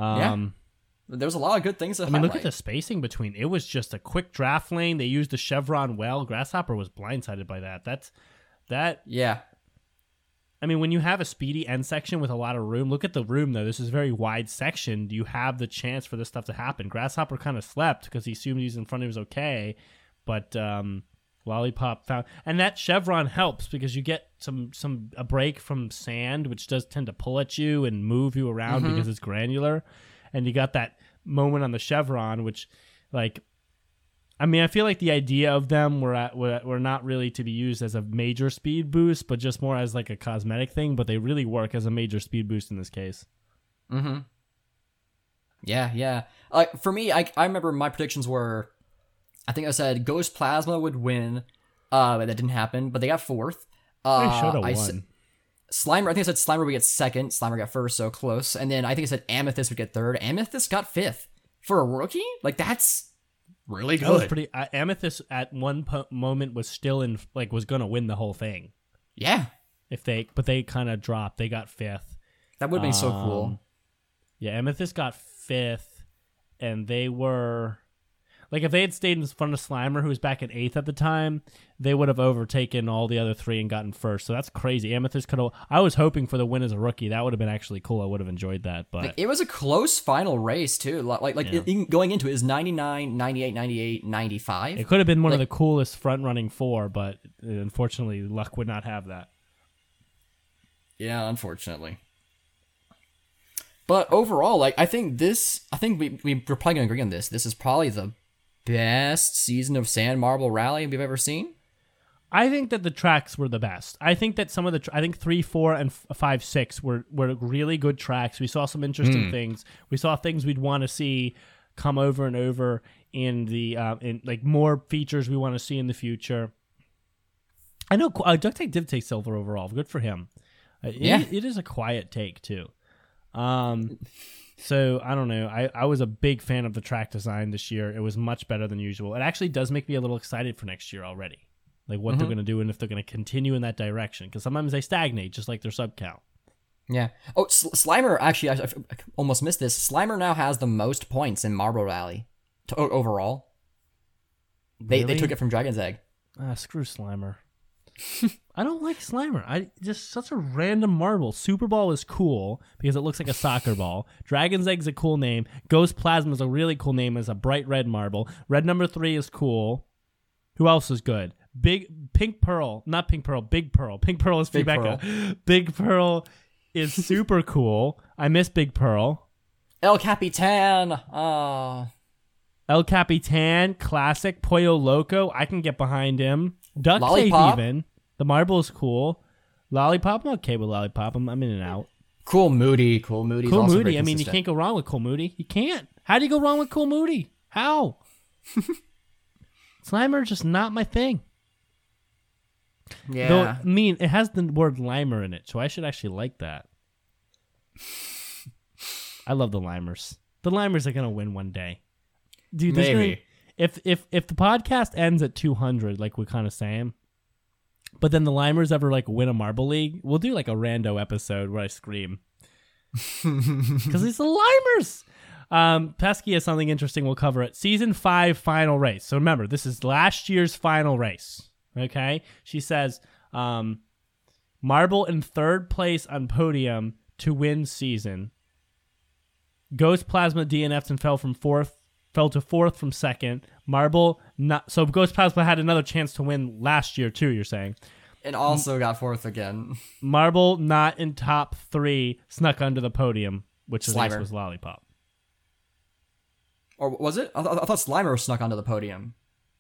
There was a lot of good things to highlight. Look at the spacing between. It was just a quick draft lane. They used the chevron well. Grasshopper was blindsided by that. Yeah. I mean, when you have a speedy end section with a lot of room, look at the room, though. This is a very wide section. You have the chance for this stuff to happen. Grasshopper kind of slept because he assumed he's in front of him was okay, but Lollipop found... And that chevron helps because you get a break from sand, which does tend to pull at you and move you around because it's granular. And you got that moment on the chevron, which, like... I mean, I feel like the idea of them were not really to be used as a major speed boost, but just more as like a cosmetic thing. But they really work as a major speed boost in this case. Mm-hmm. Yeah. For me, I remember my predictions were, I think I said Ghost Plasma would win, but that didn't happen. But they got 4th. They should have won. Slimer, I think I said Slimer would get 2nd. Slimer got 1st, so close. And then I think I said Amethyst would get 3rd. Amethyst got 5th for a rookie. Like that's really good. That was pretty. Amethyst at one moment was still in, like, was gonna win the whole thing. Yeah. But they kind of dropped. They got 5th. That would have been so cool. Yeah, Amethyst got 5th, and they were like, if they had stayed in front of Slimer, who was back at 8th at the time, they would have overtaken all the other 3 and gotten 1st. So that's crazy. Amethyst could have. I was hoping for the win as a rookie. That would have been actually cool. I would have enjoyed that. But like, it was a close final race too. Going into it is 99, 98, 98, 95. It could have been one of the coolest front running 4, but unfortunately, luck would not have that. Yeah, unfortunately. But overall, like I think we're probably gonna agree on this. This is probably the best season of Sand Marble Rally we've ever seen. I think that the tracks were the best. I think that some of I think 3, 4, and 5, 6 were really good tracks. We saw some interesting things. We saw things we'd want to see come over and over in the in like more features we want to see in the future. I know Duct Tape did take silver overall. Good for him. It is a quiet take too. So I don't know. I was a big fan of the track design this year. It was much better than usual. It actually does make me a little excited for next year already. Like what they're going to do and if they're going to continue in that direction. Because sometimes they stagnate, just like their sub count. Yeah. Oh, Slimer, actually, I almost missed this. Slimer now has the most points in Marble Rally overall. They took it from Dragon's Egg. Screw Slimer. I don't like Slimer. I just such a random marble. Super Ball is cool because it looks like a soccer ball. Dragon's Egg's a cool name. Ghost Plasma is a really cool name as a bright red marble. Red number 3 is cool. Who else is good? Pink Pearl. Pink Pearl is Rebecca. Big Pearl is super cool. I miss Big Pearl. El Capitan. El Capitan, classic. Pollo Loco, I can get behind him. Duct Tape even. The marble is cool. Lollipop, I'm okay with Lollipop. I'm in and out. Cool Moody. Cool Moody. I mean, you can't go wrong with Cool Moody. You can't. How do you go wrong with Cool Moody? How? Slimer just not my thing. Yeah. Though, I mean, it has the word Limer in it, so I should actually like that. I love the Limers. The Limers are gonna win one day, dude. Maybe. If the podcast ends at 200, like we're kind of saying, but then the Limers ever like win a Marble League, we'll do like a rando episode where I scream because it's the Limers. Pesky has something interesting. We'll cover it. Season 5 final race. So remember, this is last year's final race. Okay, she says, Marble in third place on podium to win season. Ghost Plasma DNF'd and fell to fourth from second. Marble not so Ghost Plasma had another chance to win last year too, you're saying. And also got fourth again. Marble not in top 3 snuck under the podium, which Slimer. was Lollipop. Or was it? I thought Slimer snuck onto the podium.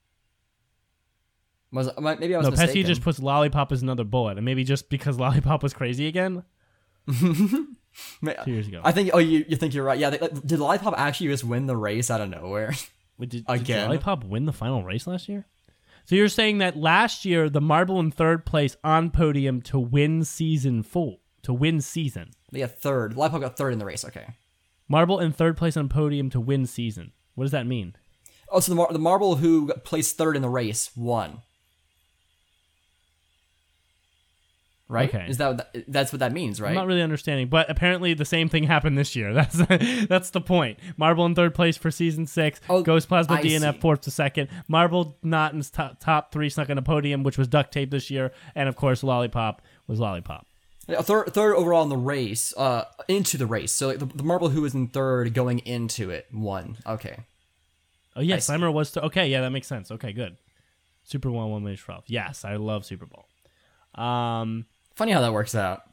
Maybe I was no, mistaken. Pesky just puts Lollipop as another bullet, and maybe just because Lollipop was crazy again. 2 years ago. I think. Oh, you think you're right? Yeah. Did Lollipop actually just win the race out of nowhere? Wait, did Again? Lollipop win the final race last year? So you're saying that last year the Marble in third place on podium to win season. They got third. Lollipop got third in the race. Okay. Marble in third place on podium to win season. What does that mean? Oh, so the Marble who placed third in the race won. Right? Okay. That's what that means, right? I'm not really understanding, but apparently the same thing happened this year. That's the point. Marble in third place for season 6. Oh, Ghost Plasma I DNF see. fourth to second. Marble not in top 3 snuck on a podium, which was duct tape this year, and of course Lollipop was Lollipop. Yeah, third overall in the race, into the race. So like, the Marble who was in third going into it won. Okay. Oh yeah, I see. Slimer was okay. Yeah, that makes sense. Okay, good. Super Bowl 1-12. Yes, I love Super Bowl. Funny how that works out.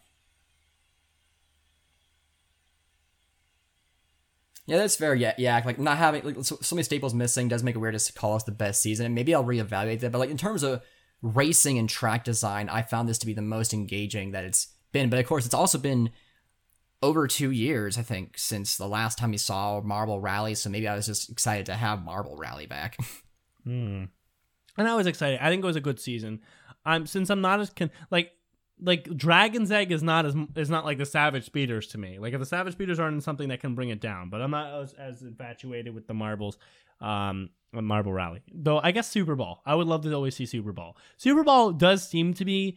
Yeah, that's fair. Yeah. Like not having like so many staples missing does make it weird to call us the best season. And maybe I'll reevaluate that. But like in terms of racing and track design, I found this to be the most engaging that it's been. But of course, it's also been over 2 years, I think, since the last time you saw Marble Rally. So maybe I was just excited to have Marble Rally back. And I was excited. I think it was a good season. Since I'm not as like Dragon's Egg is not like the Savage Speeders to me. Like if the Savage Speeders aren't something that can bring it down, but I'm not as infatuated with the marbles on Marble Rally. Though I guess Super Bowl. I would love to always see Super Bowl. Super Bowl does seem to be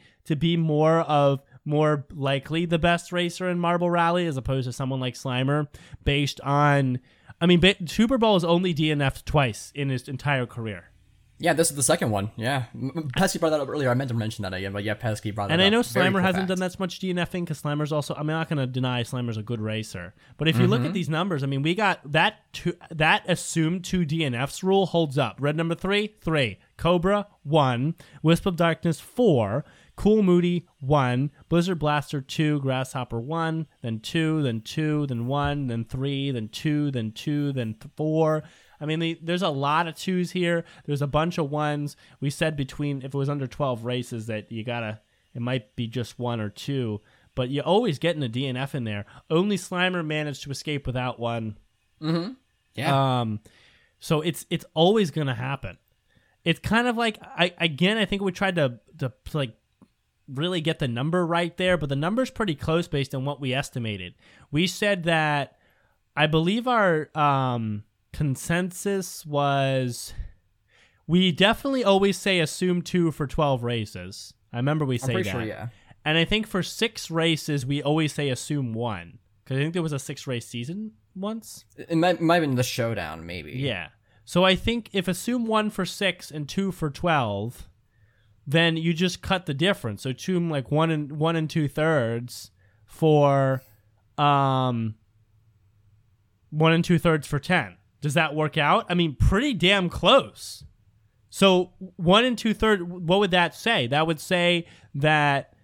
more likely the best racer in Marble Rally as opposed to someone like Slimer based on Super Bowl has only DNF'd twice in his entire career. Yeah, this is the second one. Yeah. Pesky brought that up earlier. I meant to mention that again, but yeah, Pesky brought that up. And I know Very Slimer cool hasn't fact. done that much DNFing because Slimer's also, I'm not going to deny Slimer's a good racer. But if you look at these numbers, I mean, we got that assumed 2 DNFs rule holds up. Red number 3, Cobra, 1, Wisp of Darkness, 4, Cool Moody, 1, Blizzard Blaster, 2, Grasshopper, 1, then 2, then 2, then 1, then 3, then 2, then 2, then 4. I mean, there's a lot of 2s here. There's a bunch of 1s. We said if it was under 12 races that it might be just 1 or 2, but you always getting a DNF in there. Only Slimer managed to escape without 1. Mm-hmm. Yeah. So it's always going to happen. It's kind of like, I think we tried to like really get the number right there, but the number's pretty close based on what we estimated. We said that, I believe our consensus was, we definitely always say assume 2 for 12 races. I remember we say I'm pretty that. sure, yeah. And I think for 6 races, we always say assume 1. Because I think there was a 6-race season once. It might have been the showdown, maybe. Yeah. So I think if assume 1 for 6 and 2 for 12, then you just cut the difference. So assume like 1 and 2/3 for 1 and 2/3 for 10. Does that work out? I mean, pretty damn close. So 1 and 2/3, what would that say? That would say that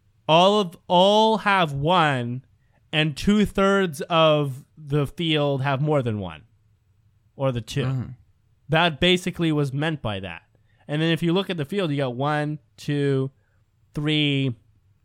all have 1 and 2/3 of the field have more than 1 or the 2. Mm-hmm. That basically was meant by that. And then if you look at the field, you got 1, 2, 3,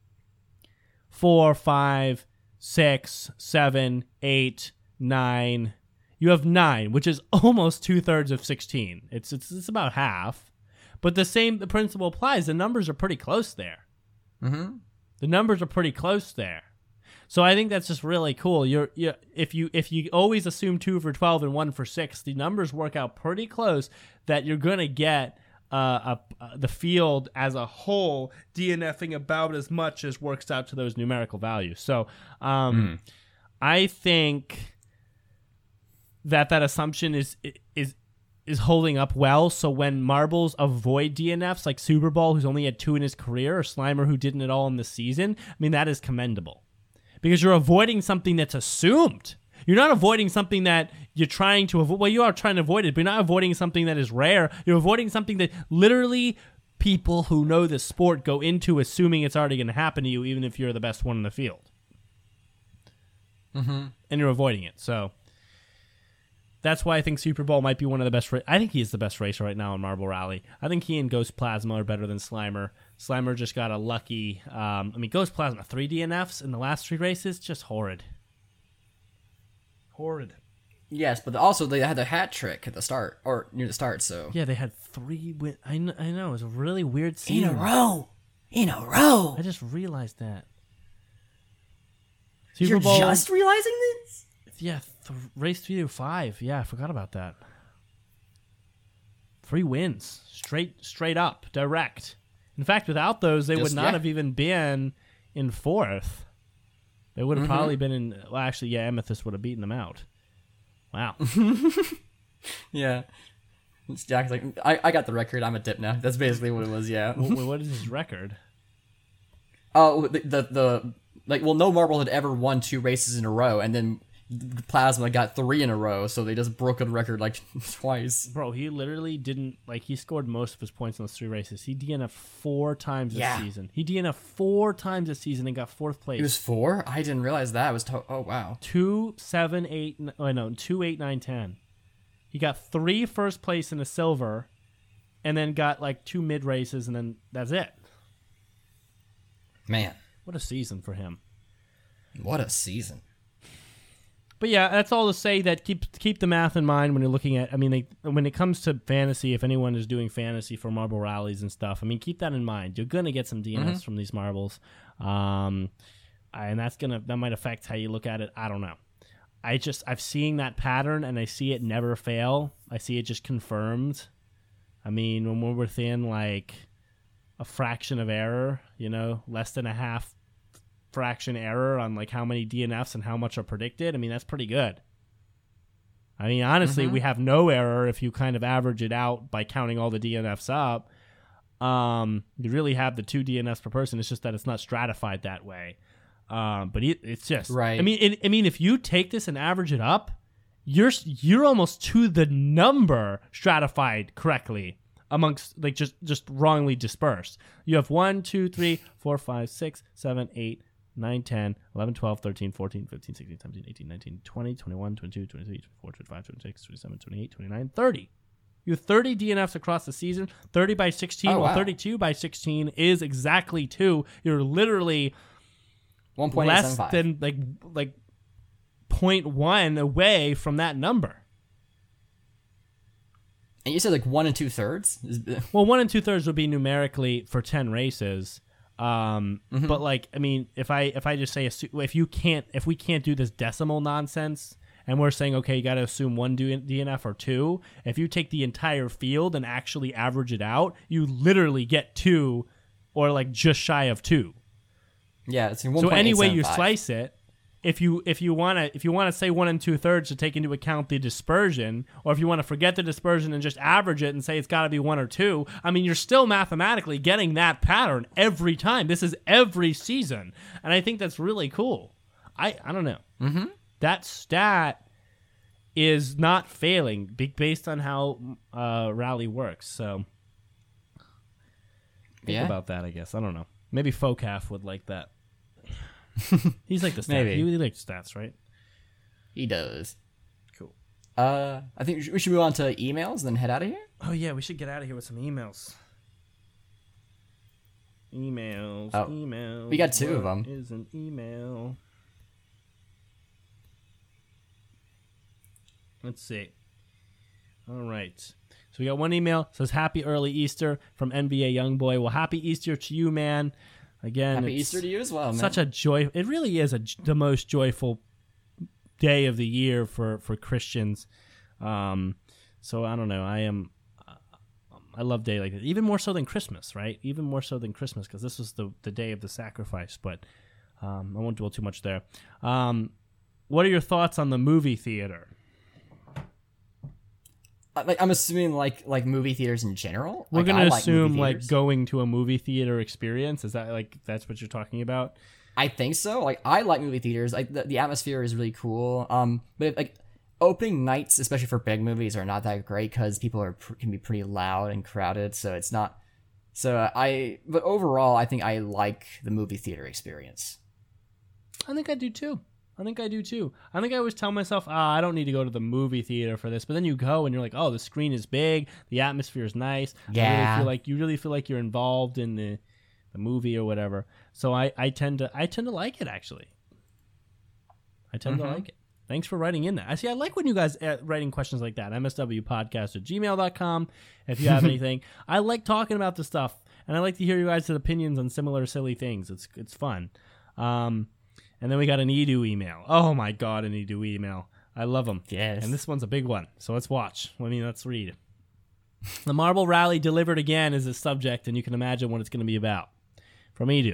4, 5, 6, 7, 8, 9. You have 9, which is almost 2/3 of 16. It's about half. But the principle applies. The numbers are pretty close there. Mm-hmm. The numbers are pretty close there. So I think that's just really cool. If you always assume 2 for 12 and 1 for 6, the numbers work out pretty close that you're going to get the field as a whole DNFing about as much as works out to those numerical values. So I think that assumption is holding up well. So when marbles avoid DNFs, like Super Bowl, who's only had 2 in his career, or Slimer, who didn't at all in the season, I mean, that is commendable. Because you're avoiding something that's assumed. You're not avoiding something that you're trying to avoid. Well, you are trying to avoid it, but you're not avoiding something that is rare. You're avoiding something that literally people who know the sport go into assuming it's already going to happen to you, even if you're the best one in the field. Mm-hmm. And you're avoiding it. So that's why I think Super Bowl might be one of the best. I think he is the best racer right now in Marble Rally. I think he and Ghost Plasma are better than Slimer. Slimer just got a lucky. Ghost Plasma 3 DNFs in the last 3 races, just horrid. Horrid. Yes, but also they had a hat trick at the start, or near the start, so. Yeah, they had 3 wins. I know. It was a really weird season. In a row! I just realized that. You're just realizing this? Yeah, race 3 to 5. Yeah, I forgot about that. 3 wins. Straight up. Direct. In fact, without those, they would not have even been in 4th. They would have probably been in... Well, actually, yeah, Amethyst would have beaten them out. Wow. Yeah. Jack's like, I got the record. I'm a dip now. That's basically what it was, yeah. What is his record? Oh, no marble had ever won 2 races in a row, and then Plasma got 3 in a row, so they just broke the record like twice. Bro, he literally didn't... he scored most of his points in those 3 races. He DNF'd 4 times this season. He DNF'd 4 times this season and got 4th place. It was 4? I didn't realize that. It was oh, wow. 2, 7, 8... 2, 8, 9, 10. He got 3 first place in a silver, and then got 2 mid races, and then that's it. Man. What a season for him. What a season. But yeah, that's all to say that keep the math in mind when you're looking at. When it comes to fantasy, if anyone is doing fantasy for marble rallies and stuff, keep that in mind. You're gonna get some DNFs from these marbles, and that might affect how you look at it. I don't know. I've seen that pattern, and I see it never fail. I see it just confirmed. When we're within a fraction of error, less than a half fraction error on how many DNFs and how much are predicted, that's pretty good. Honestly, we have no error if you kind of average it out by counting all the DNFs up. You really have the 2 DNFs per person. It's just that it's not stratified that way. But it's just right. If you take this and average it up, you're almost to the number stratified correctly amongst just wrongly dispersed. You have 1, 2, 3, 4, 5, 6, 7, 8, 9, 10, 11, 12, 13, 14, 15, 16, 17, 18, 19, 20, 21, 22, 23, 24, 25, 26, 27, 28, 29, 30. You have 30 DNFs across the season, 30 by 16, wow. 32 by 16 is exactly 2. You're literally 1.875. less than 0.1 away from that number. And you said 1 2/3? Well, 1 2/3 would be numerically for 10 races. But if I just say if we can't do this decimal nonsense, and we're saying okay, you got to assume 1 DNF or 2. If you take the entire field and actually average it out, you literally get 2, or just shy of 2. Yeah, it's 1.875. So any way you slice it, if you want to say 1 2/3 to take into account the dispersion, or if you want to forget the dispersion and just average it and say it's got to be 1 or 2, you're still mathematically getting that pattern every time. This is every season, and I think that's really cool. I don't know. Mm-hmm. That stat is not failing based on how Rally works. So think about that. I guess I don't know. Maybe Focaf would like that. He's like the stats. Maybe. He likes stats, right? He does. Cool. I think we should move on to emails, then head out of here. Oh yeah, we should get out of here with some emails. Emails. Oh, emails. we got 2 of them. Is an email. Let's see. All right. So we got one email says happy early Easter from NBA Youngboy. Well, happy Easter to you, man. Again, Happy Easter to you as well, man. Such a joy. It really is the most joyful day of the year for Christians. So I don't know. I love day like this, even more so than Christmas, right? Even more so than Christmas, because this was the day of the sacrifice. But I won't dwell too much there. What are your thoughts on the movie theater? I'm assuming like movie theaters in general. We're like, gonna assume like going to a movie theater experience. Is that that's what you're talking about? I think so. Like I like movie theaters. Like the atmosphere is really cool. But like opening nights, especially for big movies, are not that great because people can be pretty loud and crowded. So it's not. But overall, I think I like the movie theater experience. I think I do too. I think I always tell myself, I don't need to go to the movie theater for this. But then you go and you're like, oh, the screen is big. The atmosphere is nice. Yeah. You really feel like you're involved in the movie or whatever. So I tend to like it, actually. I tend to like it. Thanks for writing in that. I like when you guys writing questions like that. mswpodcast@gmail.com if you have anything. I like talking about the stuff, and I like to hear you guys' opinions on similar silly things. It's fun. And then we got an Edu email. Oh my God, an Edu email. I love them. Yes. And this one's a big one. So let's watch. Let's read. The Marble Rally delivered again is the subject, and you can imagine what it's going to be about. From Edu.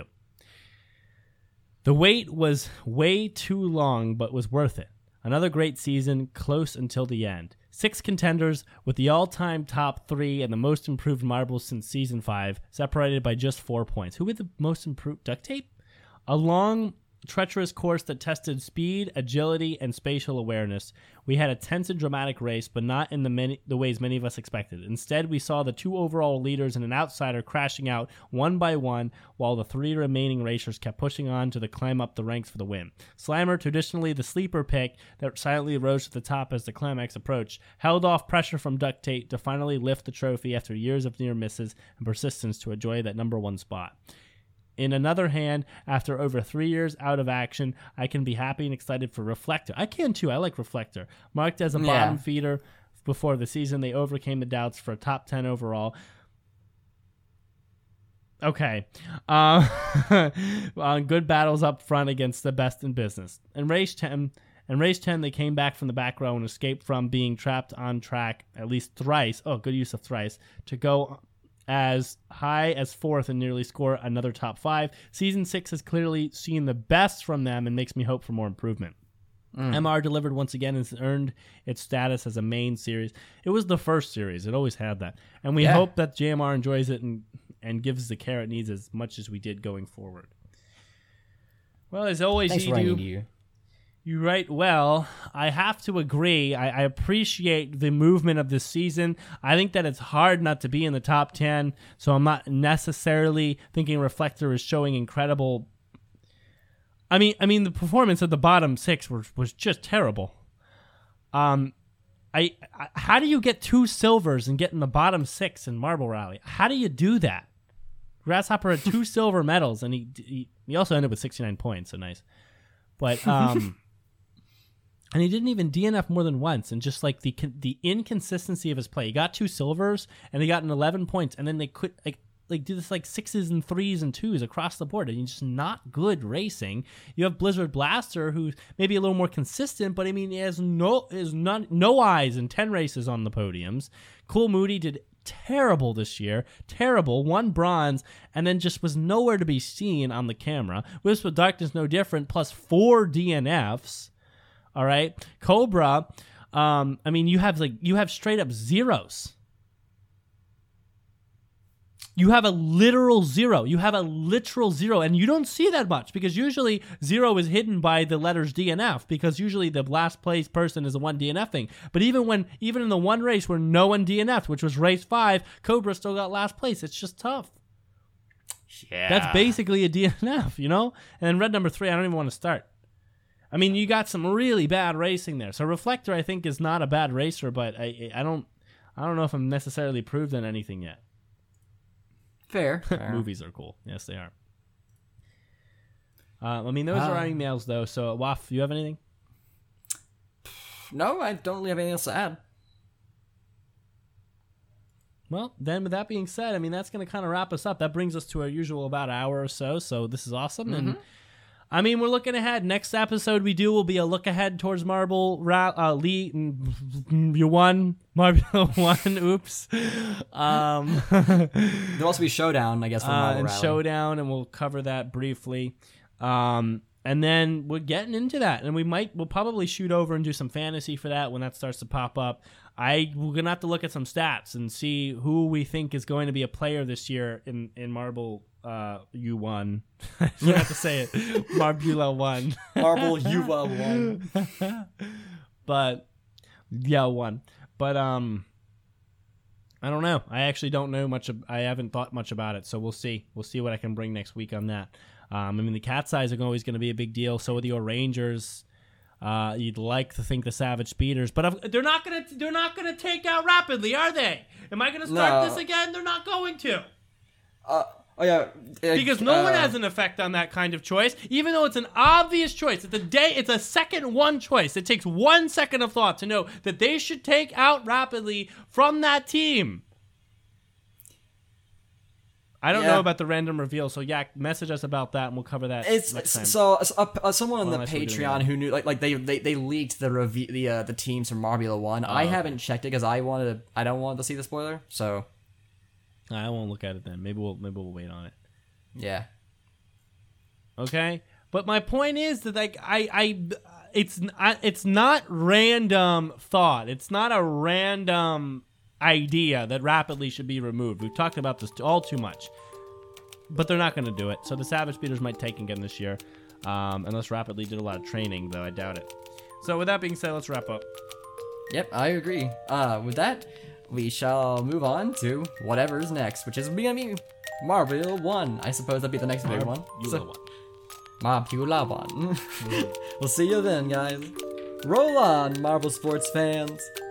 The wait was way too long, but was worth it. Another great season, close until the end. 6 contenders with the all-time top 3 and the most improved marbles since Season 5, separated by just 4 points. Who had the most improved? Duct Tape? A long, treacherous course that tested speed, agility, and spatial awareness. We had a tense and dramatic race, but not in the ways many of us expected. Instead, we saw the 2 overall leaders and an outsider crashing out one by one, while the 3 remaining racers kept pushing on to climb up the ranks for the win. Slammer, traditionally the sleeper pick that silently rose to the top as the climax approached, held off pressure from Duct Tape to finally lift the trophy after years of near misses and persistence to enjoy that number 1 spot. In another hand, after over 3 years out of action, I can be happy and excited for Reflector. I can too. I like Reflector. Marked as a bottom feeder before the season, they overcame the doubts for a top 10 overall. Okay. On good battles up front against the best in business. In race 10, they came back from the back row and escaped from being trapped on track at least thrice. Oh, good use of thrice. To go as high as 4th and nearly score another top 5. Season 6 has clearly seen the best from them and makes me hope for more improvement. MR delivered once again and has earned its status as a main series. It was the first series. It always had that. And we hope that JMR enjoys it and gives the care it needs as much as we did going forward. Well, as always, Thanks for writing, you. You write well. I have to agree. I appreciate the movement of this season. I think that it's hard not to be in the top 10, so I'm not necessarily thinking Reflector is showing incredible. I mean, the performance of the bottom 6 was just terrible. How do you get 2 silvers and get in the bottom 6 in Marble Rally? How do you do that? Grasshopper had 2 silver medals, and he also ended with 69 points, so nice. But and he didn't even DNF more than once, and just like the inconsistency of his play. He got 2 silvers, and he got an 11 points, and then they could do this like 6s and 3s and 2s across the board, and he's just not good racing. You have Blizzard Blaster, who's maybe a little more consistent, but I mean, he has no eyes in 10 races on the podiums. Cool Moody did terrible this year. Terrible. 1 bronze, and then just was nowhere to be seen on the camera. Wisp of Darkness, no different, plus 4 DNFs. All right. Cobra, I mean, you have straight up zeros. You have a literal 0. You have a literal 0, and you don't see that much because usually 0 is hidden by the letters DNF because usually the last place person is the one DNFing. But even in the one race where no one DNF'd, which was race 5, Cobra still got last place. It's just tough. Yeah. That's basically a DNF, you know? And then red number 3, I don't even want to start. I mean, you got some really bad racing there. So Reflector, I think, is not a bad racer, but I don't know if I'm necessarily proved on anything yet. Fair. Movies are cool. Yes, they are. I mean, those are our emails, though. So, Waf, you have anything? No, I don't really have anything else to add. Well, then with that being said, I mean, that's going to kind of wrap us up. That brings us to our usual about an hour or so. So this is awesome. And I mean, we're looking ahead. Next episode we do will be a look ahead towards Marble League. You won. Marble One. Oops. There'll also be Showdown, I guess, for Marble and Rally. Showdown, and we'll cover that briefly. And then we're getting into that, and we'll probably shoot over and do some fantasy for that when that starts to pop up. We're gonna have to look at some stats and see who we think is going to be a player this year in Marble U1. I don't have to say it. Marbula 1. Marble UA 1. But yeah, 1. But I don't know. I actually don't know much. I haven't thought much about it, so we'll see. We'll see what I can bring next week on that. I mean, the Cat's Eyes are always going to be a big deal. So are your Rangers. You'd like to think the Savage Speeders, but they're not gonna take out rapidly, are they? Am I gonna start this again? They're not going to. Oh yeah, because no one has an effect on that kind of choice, even though it's an obvious choice. It's a second one choice. It takes 1 second of thought to know that they should take out rapidly from that team. I don't know about the random reveal, so message us about that, and we'll cover that next time. So someone on the Patreon who knew, like they leaked the teams from Marbula 1. I haven't checked it because I don't want to see the spoiler. So I won't look at it then. Maybe we'll wait on it. Yeah. Okay, but my point is that it's not random thought. It's not a random idea that rapidly should be removed. We've talked about this all too much, but they're not going to do it. So the Savage Speeders might take again this year, unless rapidly did a lot of training, though I doubt it. So with that being said, let's wrap up. Yep, I agree. With that, we shall move on to whatever's next, which is gonna be Marbula 1. I suppose that'd be the next big one. Marbula 1. We'll see you then, guys. Roll on, Marble sports fans.